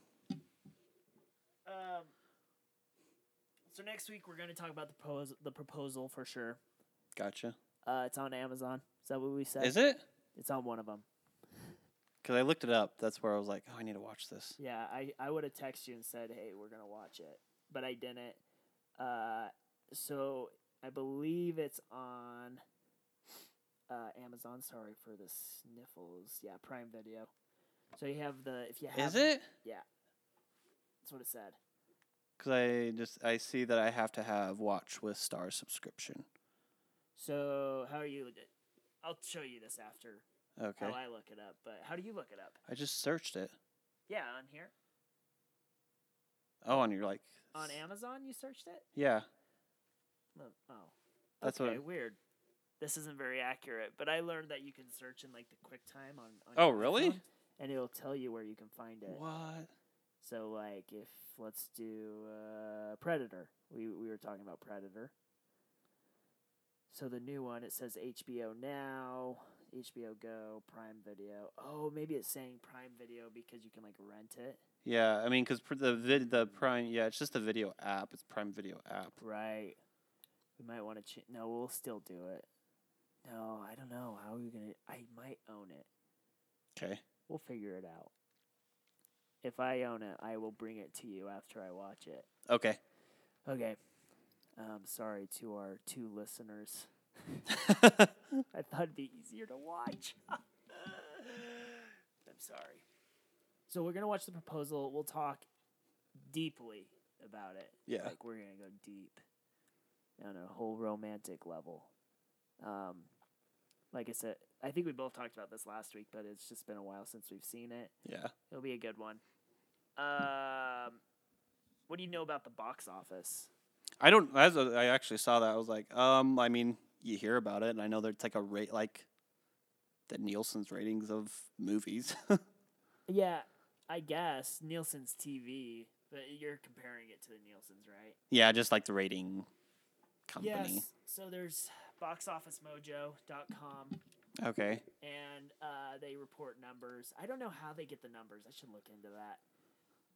Speaker 2: Um. So next week we're going to talk about the pros- the proposal for sure.
Speaker 1: Gotcha.
Speaker 2: Uh, it's on Amazon. Is that what we said?
Speaker 1: Is it?
Speaker 2: It's on one of them.
Speaker 1: Because I looked it up. That's where I was like, oh, I need to watch this.
Speaker 2: Yeah, I, I would have texted you and said, hey, we're going to watch it. But I didn't. Uh, so I believe it's on uh, Amazon. Sorry for the sniffles. Yeah, Prime Video. So you have the, if you have.
Speaker 1: Is it?
Speaker 2: Yeah. That's what it said.
Speaker 1: Because I just I see that I have to have Watch with Star subscription.
Speaker 2: So how are you? I'll show you this after
Speaker 1: Okay.
Speaker 2: how I look it up. But how do you look it up?
Speaker 1: I just searched it.
Speaker 2: Yeah, on here.
Speaker 1: Oh, and you're like.
Speaker 2: On Amazon, you searched it?
Speaker 1: Yeah.
Speaker 2: Oh. oh.
Speaker 1: That's
Speaker 2: okay,
Speaker 1: what-
Speaker 2: weird. This isn't very accurate, but I learned that you can search in like the QuickTime on. on
Speaker 1: Oh,
Speaker 2: your
Speaker 1: really?
Speaker 2: iPhone, and it'll tell you where you can find it.
Speaker 1: What?
Speaker 2: So like if let's do uh, Predator. We we were talking about Predator. So the new one, it says H B O Now, H B O Go, Prime Video. Oh, maybe it's saying Prime Video because you can like rent it.
Speaker 1: Yeah, I mean, because the vid, the Prime, yeah, it's just a video app. It's Prime Video app.
Speaker 2: Right. We might want to. Ch- no, we'll still do it. No, I don't know. How are we gonna? I might own it.
Speaker 1: Okay.
Speaker 2: We'll figure it out. If I own it, I will bring it to you after I watch it.
Speaker 1: Okay.
Speaker 2: Okay. Um, sorry to our two listeners. I thought it'd be easier to watch. I'm sorry. So we're gonna watch the proposal. We'll talk deeply about it.
Speaker 1: Yeah.
Speaker 2: Like we're gonna go deep on a whole romantic level. Um, like I said, I think we both talked about this last week, but it's just been a while since we've seen it.
Speaker 1: Yeah.
Speaker 2: It'll be a good one. Um, what do you know about the box office?
Speaker 1: I don't. As a, I actually saw that, I was like, um, I mean, you hear about it, and I know there's like a rate, like the Nielsen's ratings of movies.
Speaker 2: Yeah, I guess Nielsen's T V, but you're comparing it to the Nielsen's, right?
Speaker 1: Yeah, just like the rating company.
Speaker 2: Yes. So there's box office mojo dot com,
Speaker 1: Okay.
Speaker 2: and uh, they report numbers. I don't know how they get the numbers. I should look into that.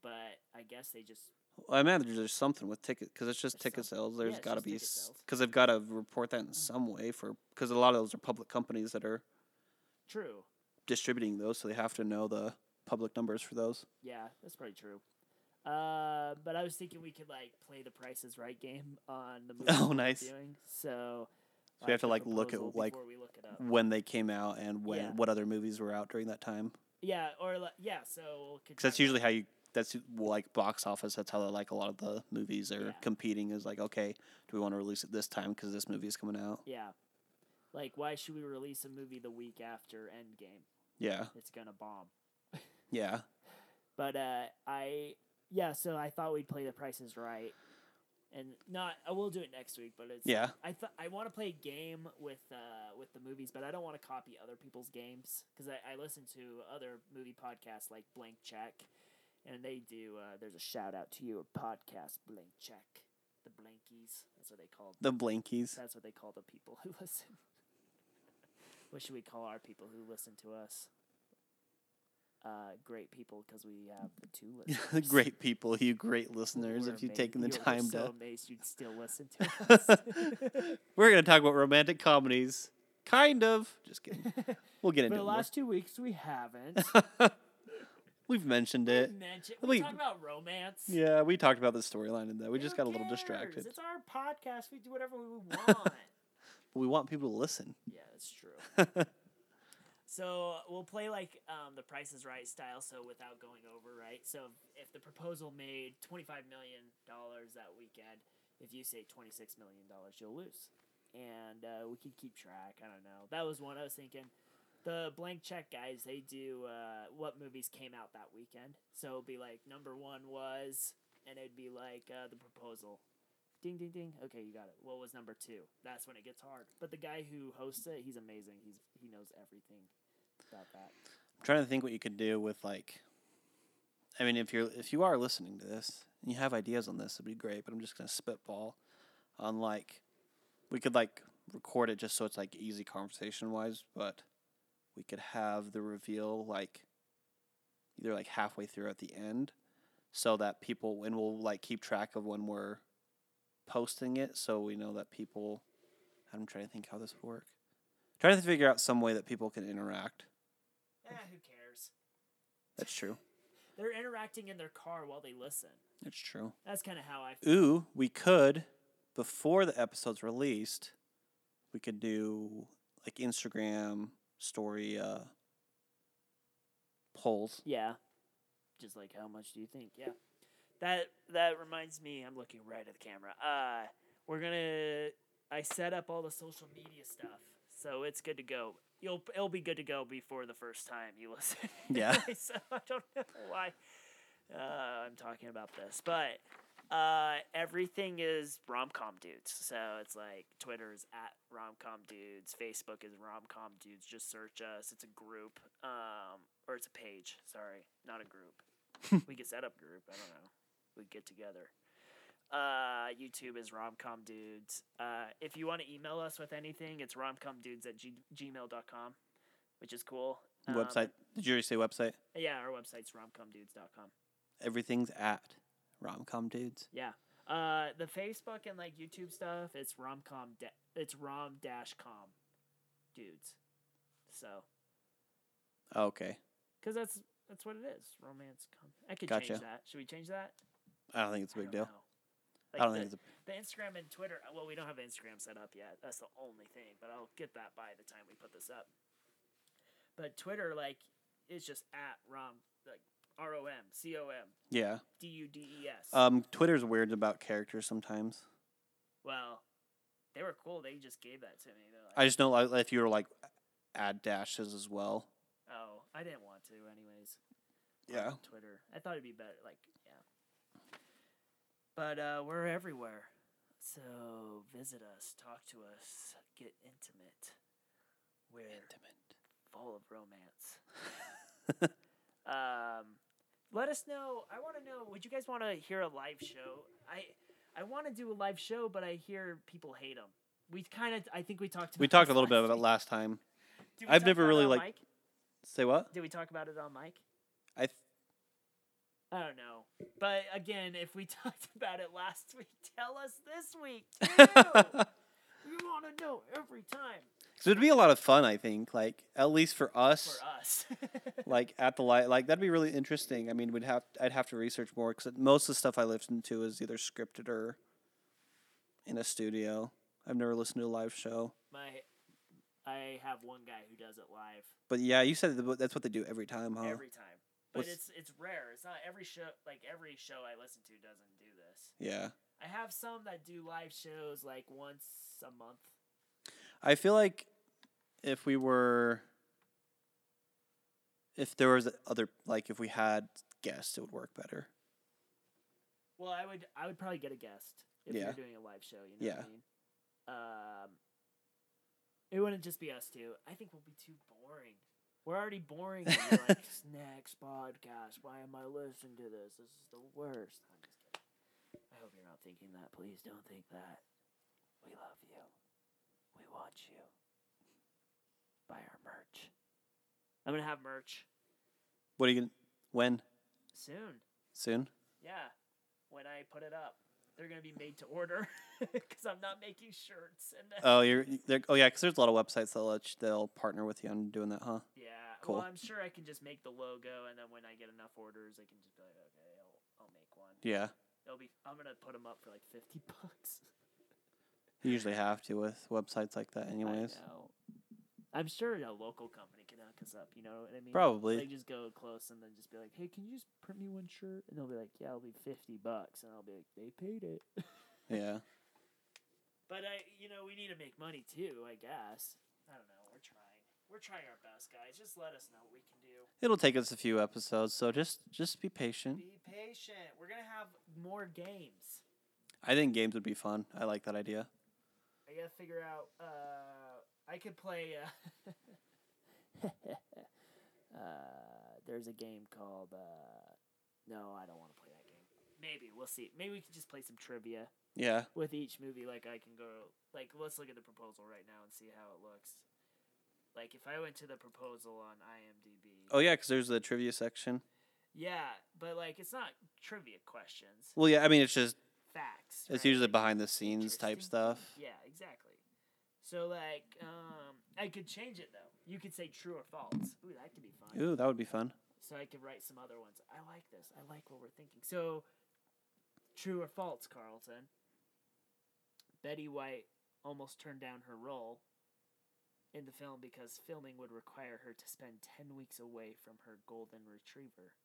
Speaker 2: but I guess they just
Speaker 1: Well, I imagine there's something with ticket because it's just
Speaker 2: There's
Speaker 1: ticket
Speaker 2: some-
Speaker 1: sales.
Speaker 2: yeah,
Speaker 1: There's
Speaker 2: it's
Speaker 1: got to
Speaker 2: just
Speaker 1: be
Speaker 2: ticket sales.
Speaker 1: because they've got to report that in some way for because a lot of those are public companies that are
Speaker 2: true.
Speaker 1: distributing those, so they have to know the public numbers for those.
Speaker 2: Yeah, that's probably true. Uh, but I was thinking we could like play the Price is Right game on the movie
Speaker 1: Oh,
Speaker 2: we're
Speaker 1: nice.
Speaker 2: reviewing. So,
Speaker 1: So we have to
Speaker 2: the
Speaker 1: like look at
Speaker 2: proposal
Speaker 1: like
Speaker 2: before we look it up.
Speaker 1: when they came out and when
Speaker 2: Yeah.
Speaker 1: what other movies were out during that time.
Speaker 2: Yeah, or li- yeah. So we'll could
Speaker 1: Because that's
Speaker 2: talk
Speaker 1: usually
Speaker 2: about-
Speaker 1: how you. That's like box office. That's how like a lot of the movies are
Speaker 2: Yeah.
Speaker 1: competing. Is like, okay, do we want to release it this time because this movie is coming out?
Speaker 2: Yeah, like why should we release a movie the week after Endgame?
Speaker 1: Yeah,
Speaker 2: It's gonna bomb.
Speaker 1: yeah.
Speaker 2: But uh, I yeah, so I thought we'd play the Price is Right, and not I will do it next week. But it's
Speaker 1: Yeah.
Speaker 2: I thought I want to play a game with uh with the movies, but I don't want to copy other people's games because I, I listen to other movie podcasts like Blank Check, and they do. Uh, there's a shout out to your podcast, Blank Check, the Blankies. That's what they call.
Speaker 1: The Blankies.
Speaker 2: That's what they call the people who listen. What should we call our people who listen to us? Uh, great people because we have the two listeners.
Speaker 1: Great people, you great listeners.
Speaker 2: We're
Speaker 1: If you've
Speaker 2: ama-
Speaker 1: taken the
Speaker 2: you're- we're
Speaker 1: time
Speaker 2: so
Speaker 1: to,
Speaker 2: amazed you'd still listen to us.
Speaker 1: we're gonna talk about romantic comedies. Kind of. Just kidding. We'll get
Speaker 2: For
Speaker 1: into
Speaker 2: the
Speaker 1: it more.
Speaker 2: last two weeks, we haven't.
Speaker 1: We've mentioned it.
Speaker 2: Mention,
Speaker 1: We-
Speaker 2: we talk about romance.
Speaker 1: Yeah, we talked about the storyline in that. We
Speaker 2: Who
Speaker 1: just got a little
Speaker 2: cares?
Speaker 1: distracted.
Speaker 2: It's our podcast. We do whatever we want.
Speaker 1: We want people to listen.
Speaker 2: Yeah, that's true. So we'll play like um, the Price is Right style, so without going over, right? So if the proposal made twenty-five million dollars that weekend, if you say twenty-six million dollars, you'll lose. And uh, we could keep track. I don't know. That was one I was thinking. The Blank Check guys, they do uh, what movies came out that weekend. So it'd be like number one was, and it'd be like uh, the proposal. Ding, ding, ding. Okay, you got it. What was number two? That's when it gets hard. But the guy who hosts it, he's amazing. He's he knows everything about that.
Speaker 1: I'm trying to think what you could do with like. I mean, if you're if you are listening to this and you have ideas on this, it'd be great. But I'm just gonna spitball on like, we could like record it just so it's like easy conversation wise, but we could have the reveal like either like halfway through or at the end, so that people and we'll like keep track of when we're posting it, so we know that people. I'm trying to think how this would work. Trying to figure out some way that people can interact.
Speaker 2: Eh, who cares?
Speaker 1: That's true.
Speaker 2: They're interacting in their car while they listen.
Speaker 1: That's true.
Speaker 2: That's kind of how I feel.
Speaker 1: Ooh, we could, before the episode's released, we could do like Instagram story uh, polls.
Speaker 2: Yeah. Just like, how much do you think? Yeah. That that reminds me, I'm looking right at the camera. Uh, we're gonna. I set up all the social media stuff, so it's good to go. You'll it'll be good to go before the first time you listen.
Speaker 1: Yeah.
Speaker 2: So I don't know why uh, I'm talking about this, but uh, everything is Romcom Dudes. So it's like Twitter is at Romcom Dudes, Facebook is Romcom Dudes. Just search us. It's a group, um, or it's a page. Sorry, not a group. We could set up group. I don't know. We get together. Uh, YouTube is Romcom Dudes. Uh, if you want to email us with anything, it's romcomdudes at g- gmail dot com, which is cool. Um,
Speaker 1: Website. Did you already say website?
Speaker 2: Yeah, our website's romcomdudes dot com.
Speaker 1: Everything's at Romcom Dudes.
Speaker 2: Yeah. Uh, the Facebook and like YouTube stuff, it's romcom. Da- it's rom dash com dudes. So,
Speaker 1: Okay.
Speaker 2: because that's that's what it is. Romance com. I could
Speaker 1: Gotcha.
Speaker 2: change that. Should we change that?
Speaker 1: I don't think it's a
Speaker 2: I
Speaker 1: big
Speaker 2: don't
Speaker 1: deal.
Speaker 2: know.
Speaker 1: I don't
Speaker 2: the,
Speaker 1: think it's a.
Speaker 2: the Instagram and Twitter. Well, we don't have Instagram set up yet. That's the only thing. But I'll get that by the time we put this up. But Twitter, like, is just at rom like R O M C O M
Speaker 1: Yeah.
Speaker 2: D U D E S.
Speaker 1: Um, Twitter's weird about characters sometimes.
Speaker 2: Well, they were cool. They just gave that to me. They're like,
Speaker 1: I just know like if you were like add dashes as well.
Speaker 2: oh, I didn't want to, anyways.
Speaker 1: Yeah.
Speaker 2: On Twitter. I thought it'd be better. Like, yeah. But uh, we're everywhere. So visit us, talk to us, get intimate. We're
Speaker 1: Intimate.
Speaker 2: full of romance. um, let us know. I want to know. Would you guys want to hear a live show? I I want to do a live show, but I hear people hate them. We kind of. I think we talked. About
Speaker 1: We talked a
Speaker 2: this
Speaker 1: little bit
Speaker 2: last
Speaker 1: about it
Speaker 2: week.
Speaker 1: last time.
Speaker 2: Did we
Speaker 1: I've
Speaker 2: talk
Speaker 1: never
Speaker 2: about it
Speaker 1: really,
Speaker 2: on
Speaker 1: like-
Speaker 2: mic?
Speaker 1: Say what?
Speaker 2: Did we talk about it on mic?
Speaker 1: I th-
Speaker 2: I don't know. But again, if we talked about it last week, tell us this week too. We want to know every time.
Speaker 1: So it'd be a lot of fun, I think. Like at least for us.
Speaker 2: For us.
Speaker 1: Like at the light, like that'd be really interesting. I mean, we'd have I'd have to research more because most of the stuff I listen to is either scripted or in a studio. I've never listened to a live show.
Speaker 2: My, I have one guy who does it live.
Speaker 1: But yeah, you said that that's what they do every time, huh?
Speaker 2: Every time. But
Speaker 1: What's-
Speaker 2: it's it's rare. It's not every show. Like every show I listen to doesn't do this.
Speaker 1: Yeah.
Speaker 2: I have some that do live shows like once a month.
Speaker 1: I feel like if we were, if there was other, like if we had guests, it would work better.
Speaker 2: Well, I would I would probably get a guest if
Speaker 1: Yeah.
Speaker 2: you're doing a live show. You know
Speaker 1: Yeah.
Speaker 2: what I mean? Um, it wouldn't just be us two. I think we'll be too boring. We're already boring. And we're like, next podcast. Why am I listening to this? This is the worst. I'm just kidding. I hope you're not thinking that. Please don't think that. We love you. We want you. Buy our merch. I'm gonna have merch
Speaker 1: What are you gonna? When?
Speaker 2: soon.
Speaker 1: Soon?
Speaker 2: Yeah, when I put it up, they're gonna be made to order because I'm not making shirts. And then,
Speaker 1: Oh, you're. They're, oh yeah, because there's a lot of websites that let you, they'll partner with you on doing that, huh?
Speaker 2: yeah,
Speaker 1: Cool.
Speaker 2: well, I'm sure I can just make the logo, and then when I get enough orders, I can just be like, okay, I'll I'll make one.
Speaker 1: Yeah.
Speaker 2: It'll be. I'm gonna put them up for like fifty bucks.
Speaker 1: You usually have to with websites like that, anyways.
Speaker 2: I know. I'm sure a local company can hook us up. You know what I mean?
Speaker 1: Probably.
Speaker 2: They just go close and then just be like, "Hey, can you just print me one shirt?" And they'll be like, "Yeah, it'll be fifty bucks," and I'll be like, "They paid it."
Speaker 1: Yeah.
Speaker 2: But I, you know, we need to make money too. I guess. I don't know. We're trying. We're trying our best, guys. Just let us know what we can do.
Speaker 1: It'll take us a few episodes, so just just be patient.
Speaker 2: Be patient. We're gonna have more games.
Speaker 1: I think games would be fun. I like that idea.
Speaker 2: I gotta figure out. Uh, I could play. Uh, uh, there's a game called. Uh, no, I don't want to play that game. Maybe we'll see. Maybe we could just play some trivia
Speaker 1: Yeah.
Speaker 2: with each movie. Like I can go. Like let's look at the proposal right now and see how it looks. Like if I went to the proposal on IMDb.
Speaker 1: Oh yeah, because there's the trivia section.
Speaker 2: Yeah, but like it's not trivia questions.
Speaker 1: Well, yeah. I mean, it's just
Speaker 2: Facts.
Speaker 1: it's
Speaker 2: right?
Speaker 1: usually
Speaker 2: Like,
Speaker 1: behind the scenes type
Speaker 2: interesting
Speaker 1: stuff.
Speaker 2: thing. Yeah, exactly. So like, um, I could change it though. You could say true or false. Ooh, that could be fun.
Speaker 1: Ooh, that would be fun.
Speaker 2: So I could write some other ones. I like this. I like what we're thinking. So, true or false, Carlton? Betty White almost turned down her role in the film because filming would require her to spend ten weeks away from her golden retriever.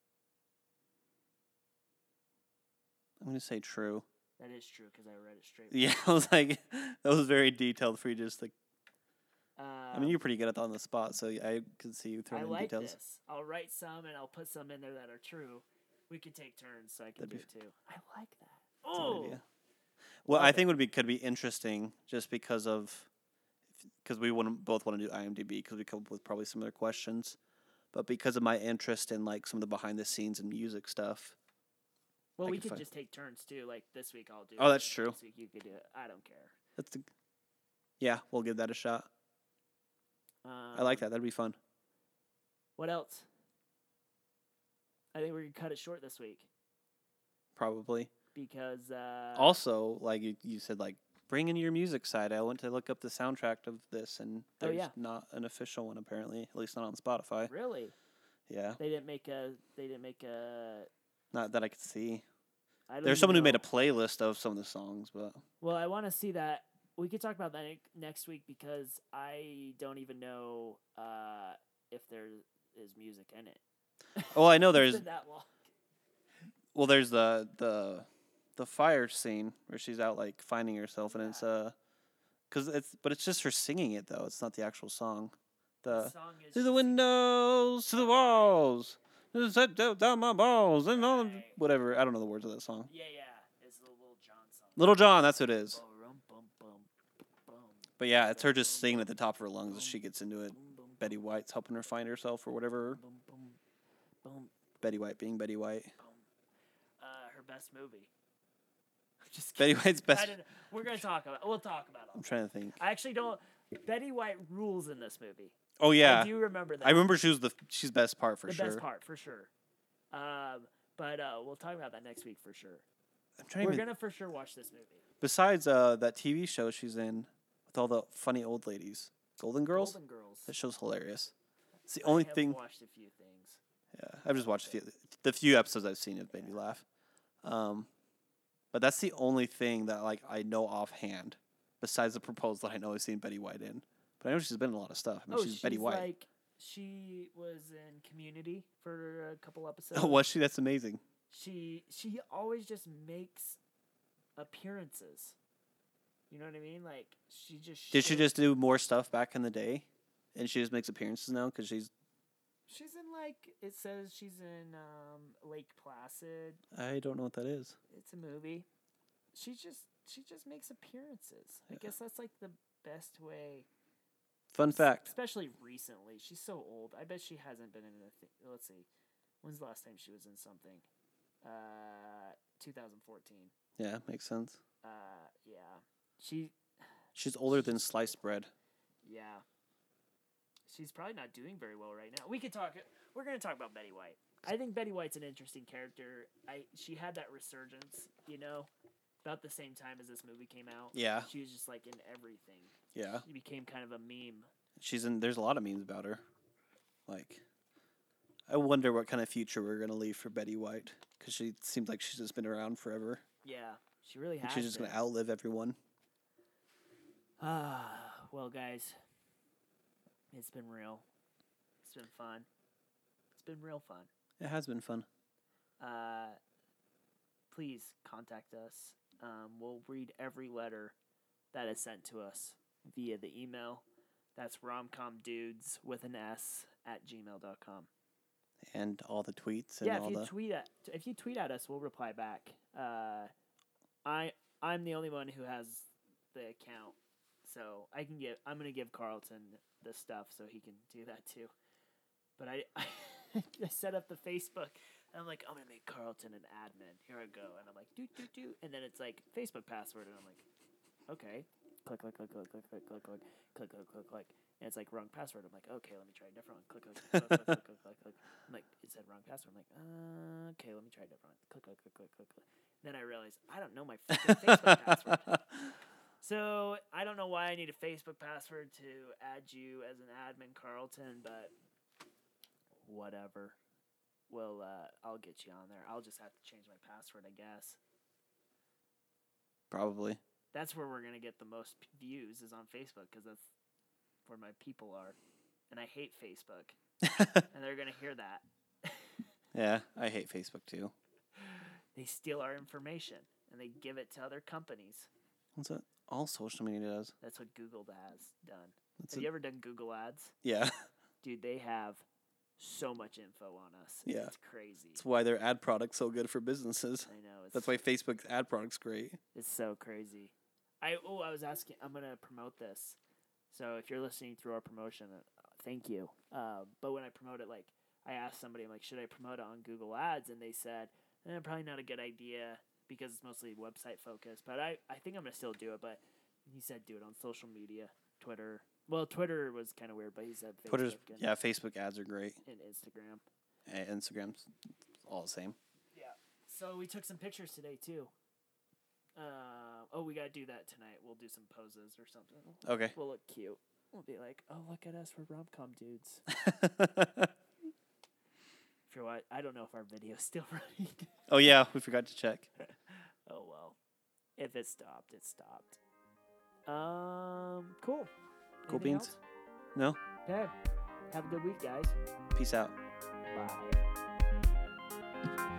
Speaker 1: I'm gonna say true.
Speaker 2: That is true because I read it straight.
Speaker 1: Yeah, I was like, that was very detailed for you. Just like,
Speaker 2: Um,
Speaker 1: I mean, you're pretty good at that on the spot, so I could see you
Speaker 2: I
Speaker 1: throwing in
Speaker 2: like
Speaker 1: details.
Speaker 2: this. I'll write some and I'll put some in there that are true. We could take turns so I can
Speaker 1: That'd
Speaker 2: do
Speaker 1: be
Speaker 2: it too. I like that.
Speaker 1: That's a good
Speaker 2: Oh,
Speaker 1: idea. Well,
Speaker 2: Love
Speaker 1: I
Speaker 2: it.
Speaker 1: think would be could be interesting just because of because we wouldn't both want to do IMDb because we come up with probably similar questions, but because of my interest in like some of the behind the scenes and music stuff.
Speaker 2: well,
Speaker 1: I
Speaker 2: we
Speaker 1: could
Speaker 2: could
Speaker 1: find-
Speaker 2: just take turns too. Like this week I'll do.
Speaker 1: Oh,
Speaker 2: it.
Speaker 1: that's true.
Speaker 2: This week you could do it. I don't care.
Speaker 1: That's the, yeah, we'll give that a shot.
Speaker 2: Um,
Speaker 1: I like that. That'd be fun.
Speaker 2: What else? I think we're gonna cut it short this week
Speaker 1: Probably.
Speaker 2: because. Uh,
Speaker 1: Also, like you, you said, like bring in your music side. I went to look up the soundtrack of this, and
Speaker 2: Oh,
Speaker 1: there's
Speaker 2: yeah.
Speaker 1: not an official one apparently. At least not on Spotify.
Speaker 2: Really,
Speaker 1: Yeah,
Speaker 2: they didn't make a. They didn't make a.
Speaker 1: not that I could see.
Speaker 2: I don't
Speaker 1: There's
Speaker 2: even
Speaker 1: someone who made a
Speaker 2: know.
Speaker 1: playlist of some of the songs, but
Speaker 2: Well, I want to see that. We could talk about that ne- next week because I don't even know uh, if there is music in it.
Speaker 1: oh, I know
Speaker 2: It's
Speaker 1: there's
Speaker 2: been that long.
Speaker 1: well, there's the the the fire scene where she's out like finding herself, and it's uh, cause it's but it's just her singing it though. It's not the actual song.
Speaker 2: The
Speaker 1: The
Speaker 2: song is
Speaker 1: through the
Speaker 2: just-
Speaker 1: windows to the walls, set down down my balls and all the,
Speaker 2: Right.
Speaker 1: whatever. I don't know the words of that song.
Speaker 2: Yeah, yeah. It's the Little John song.
Speaker 1: Little John, that's what it is.
Speaker 2: Bum, bum, bum, bum.
Speaker 1: But yeah, it's her just singing at the top of her lungs as she gets into it.
Speaker 2: Bum, bum,
Speaker 1: Betty White's helping her find herself or whatever.
Speaker 2: bum, bum, bum,
Speaker 1: Betty White being Betty White.
Speaker 2: bum. Uh, her best movie. Just
Speaker 1: Betty
Speaker 2: kidding.
Speaker 1: White's
Speaker 2: I
Speaker 1: best.
Speaker 2: don't know. We're gonna talk about. We'll talk about
Speaker 1: I'm
Speaker 2: it.
Speaker 1: trying to think.
Speaker 2: I actually don't. Betty White rules in this movie.
Speaker 1: Oh yeah,
Speaker 2: I do remember that.
Speaker 1: I remember she was the she's best part for
Speaker 2: the
Speaker 1: sure.
Speaker 2: best part for sure. Um, But uh, we'll talk about that next week for sure.
Speaker 1: I'm trying
Speaker 2: We're
Speaker 1: to
Speaker 2: gonna for sure watch this movie.
Speaker 1: Besides uh, that T V show she's in with all the funny old ladies, Golden Girls.
Speaker 2: Golden Girls.
Speaker 1: That show's hilarious. It's the only
Speaker 2: I have
Speaker 1: thing.
Speaker 2: watched a few things.
Speaker 1: Yeah, I've just watched a few. The few episodes I've seen have made me laugh. Um, but that's the only thing that like I know offhand. Besides the proposal that I know I've seen Betty White in, but I know she's been in a lot of stuff. I mean,
Speaker 2: oh,
Speaker 1: she's, Betty White.
Speaker 2: Like, she was in Community for a couple episodes.
Speaker 1: Oh, was she? That's amazing.
Speaker 2: She she always just makes appearances. You know what I mean? Like she just.
Speaker 1: Did she
Speaker 2: shows-
Speaker 1: just do more stuff back in the day, and she just makes appearances now because she's?
Speaker 2: She's in like it says she's in um, Lake Placid.
Speaker 1: I don't know what that is.
Speaker 2: It's a movie. She just she just makes appearances. I guess that's like the best way.
Speaker 1: Fun fact.
Speaker 2: Especially recently, she's so old. I bet she hasn't been in a thing. Let's see, when's the last time she was in something? Uh, twenty fourteen.
Speaker 1: Yeah, makes sense.
Speaker 2: Uh, yeah, she.
Speaker 1: She's older than sliced bread.
Speaker 2: Yeah. She's probably not doing very well right now. We could talk. We're gonna talk about Betty White. I think Betty White's an interesting character. I she had that resurgence, you know, about the same time as this movie came out.
Speaker 1: Yeah.
Speaker 2: She was just like in everything.
Speaker 1: Yeah.
Speaker 2: She became kind of a meme.
Speaker 1: She's in. There's a lot of memes about her. Like, I wonder what kind of future we're gonna leave for Betty White because she seems like she's just been around forever.
Speaker 2: Yeah, she really has.
Speaker 1: She's just
Speaker 2: been.
Speaker 1: gonna outlive everyone.
Speaker 2: Ah, well, guys, it's been real. It's been fun. It's been real fun.
Speaker 1: It has been fun.
Speaker 2: Uh, please contact us. Um, we'll read every letter that is sent to us via the email. That's romcomdudes with an S at gmail dot com.
Speaker 1: And all the tweets and
Speaker 2: Yeah, if
Speaker 1: all
Speaker 2: you
Speaker 1: the.
Speaker 2: tweet at if you tweet at us, we'll reply back. Uh, I I'm the only one who has the account, so I can give. I'm gonna give Carlton the stuff so he can do that too. But I I set up the Facebook. And I'm like, I'm gonna make Carlton an admin. Here I go, and I'm like, do do do, and then it's like Facebook password, and I'm like, okay, click click click click click click click click click click click click, and it's like wrong password. I'm like, okay, let me try a different one. Click click click click click click click click. I'm like, it said wrong password. I'm like, uh, okay, let me try a different one. Click click click click click click. Then I realized I don't know my freaking Facebook password. So I don't know why I need a Facebook password to add you as an admin, Carlton, but whatever. Well, uh, I'll get you on there. I'll just have to change my password, I guess.
Speaker 1: Probably.
Speaker 2: That's where we're gonna get the most p- views is on Facebook because that's where my people are, and I hate Facebook, and they're gonna hear that.
Speaker 1: Yeah, I hate Facebook too.
Speaker 2: They steal our information and they give it to other companies.
Speaker 1: What's that? All social media does.
Speaker 2: That's what Google has done.
Speaker 1: That's
Speaker 2: Have
Speaker 1: a-
Speaker 2: you ever done Google Ads?
Speaker 1: Yeah.
Speaker 2: Dude, they have so much info on us.
Speaker 1: Yeah.
Speaker 2: It's crazy.
Speaker 1: That's why their ad product's so good for businesses.
Speaker 2: I know. It's,
Speaker 1: That's why Facebook's ad product's great.
Speaker 2: It's so crazy. I oh, I was asking. I'm gonna promote this. So if you're listening through our promotion, uh, thank you. Uh, but when I promote it, like I asked somebody, I'm like, should I promote it on Google Ads? And they said, eh, probably not a good idea because it's mostly website focused. But I, I think I'm gonna still do it. But he said do it on social media, Twitter. Well, Twitter was kind of weird, but he said Facebook
Speaker 1: Twitter's
Speaker 2: and,
Speaker 1: yeah, Facebook ads are great.
Speaker 2: and Instagram.
Speaker 1: And Instagram's all the same.
Speaker 2: Yeah. So we took some pictures today too. Uh, oh, we gotta do that tonight. We'll do some poses or something.
Speaker 1: Okay.
Speaker 2: We'll look cute. We'll be like, oh, look at us, we're rom-com dudes. For what? I don't know if our video's still running.
Speaker 1: Oh yeah, we forgot to check.
Speaker 2: Oh well. If it stopped, it stopped. Um, cool.
Speaker 1: Cool
Speaker 2: Anything
Speaker 1: beans.
Speaker 2: else?
Speaker 1: No?
Speaker 2: Okay. Have a good week, guys.
Speaker 1: Peace out.
Speaker 2: Bye.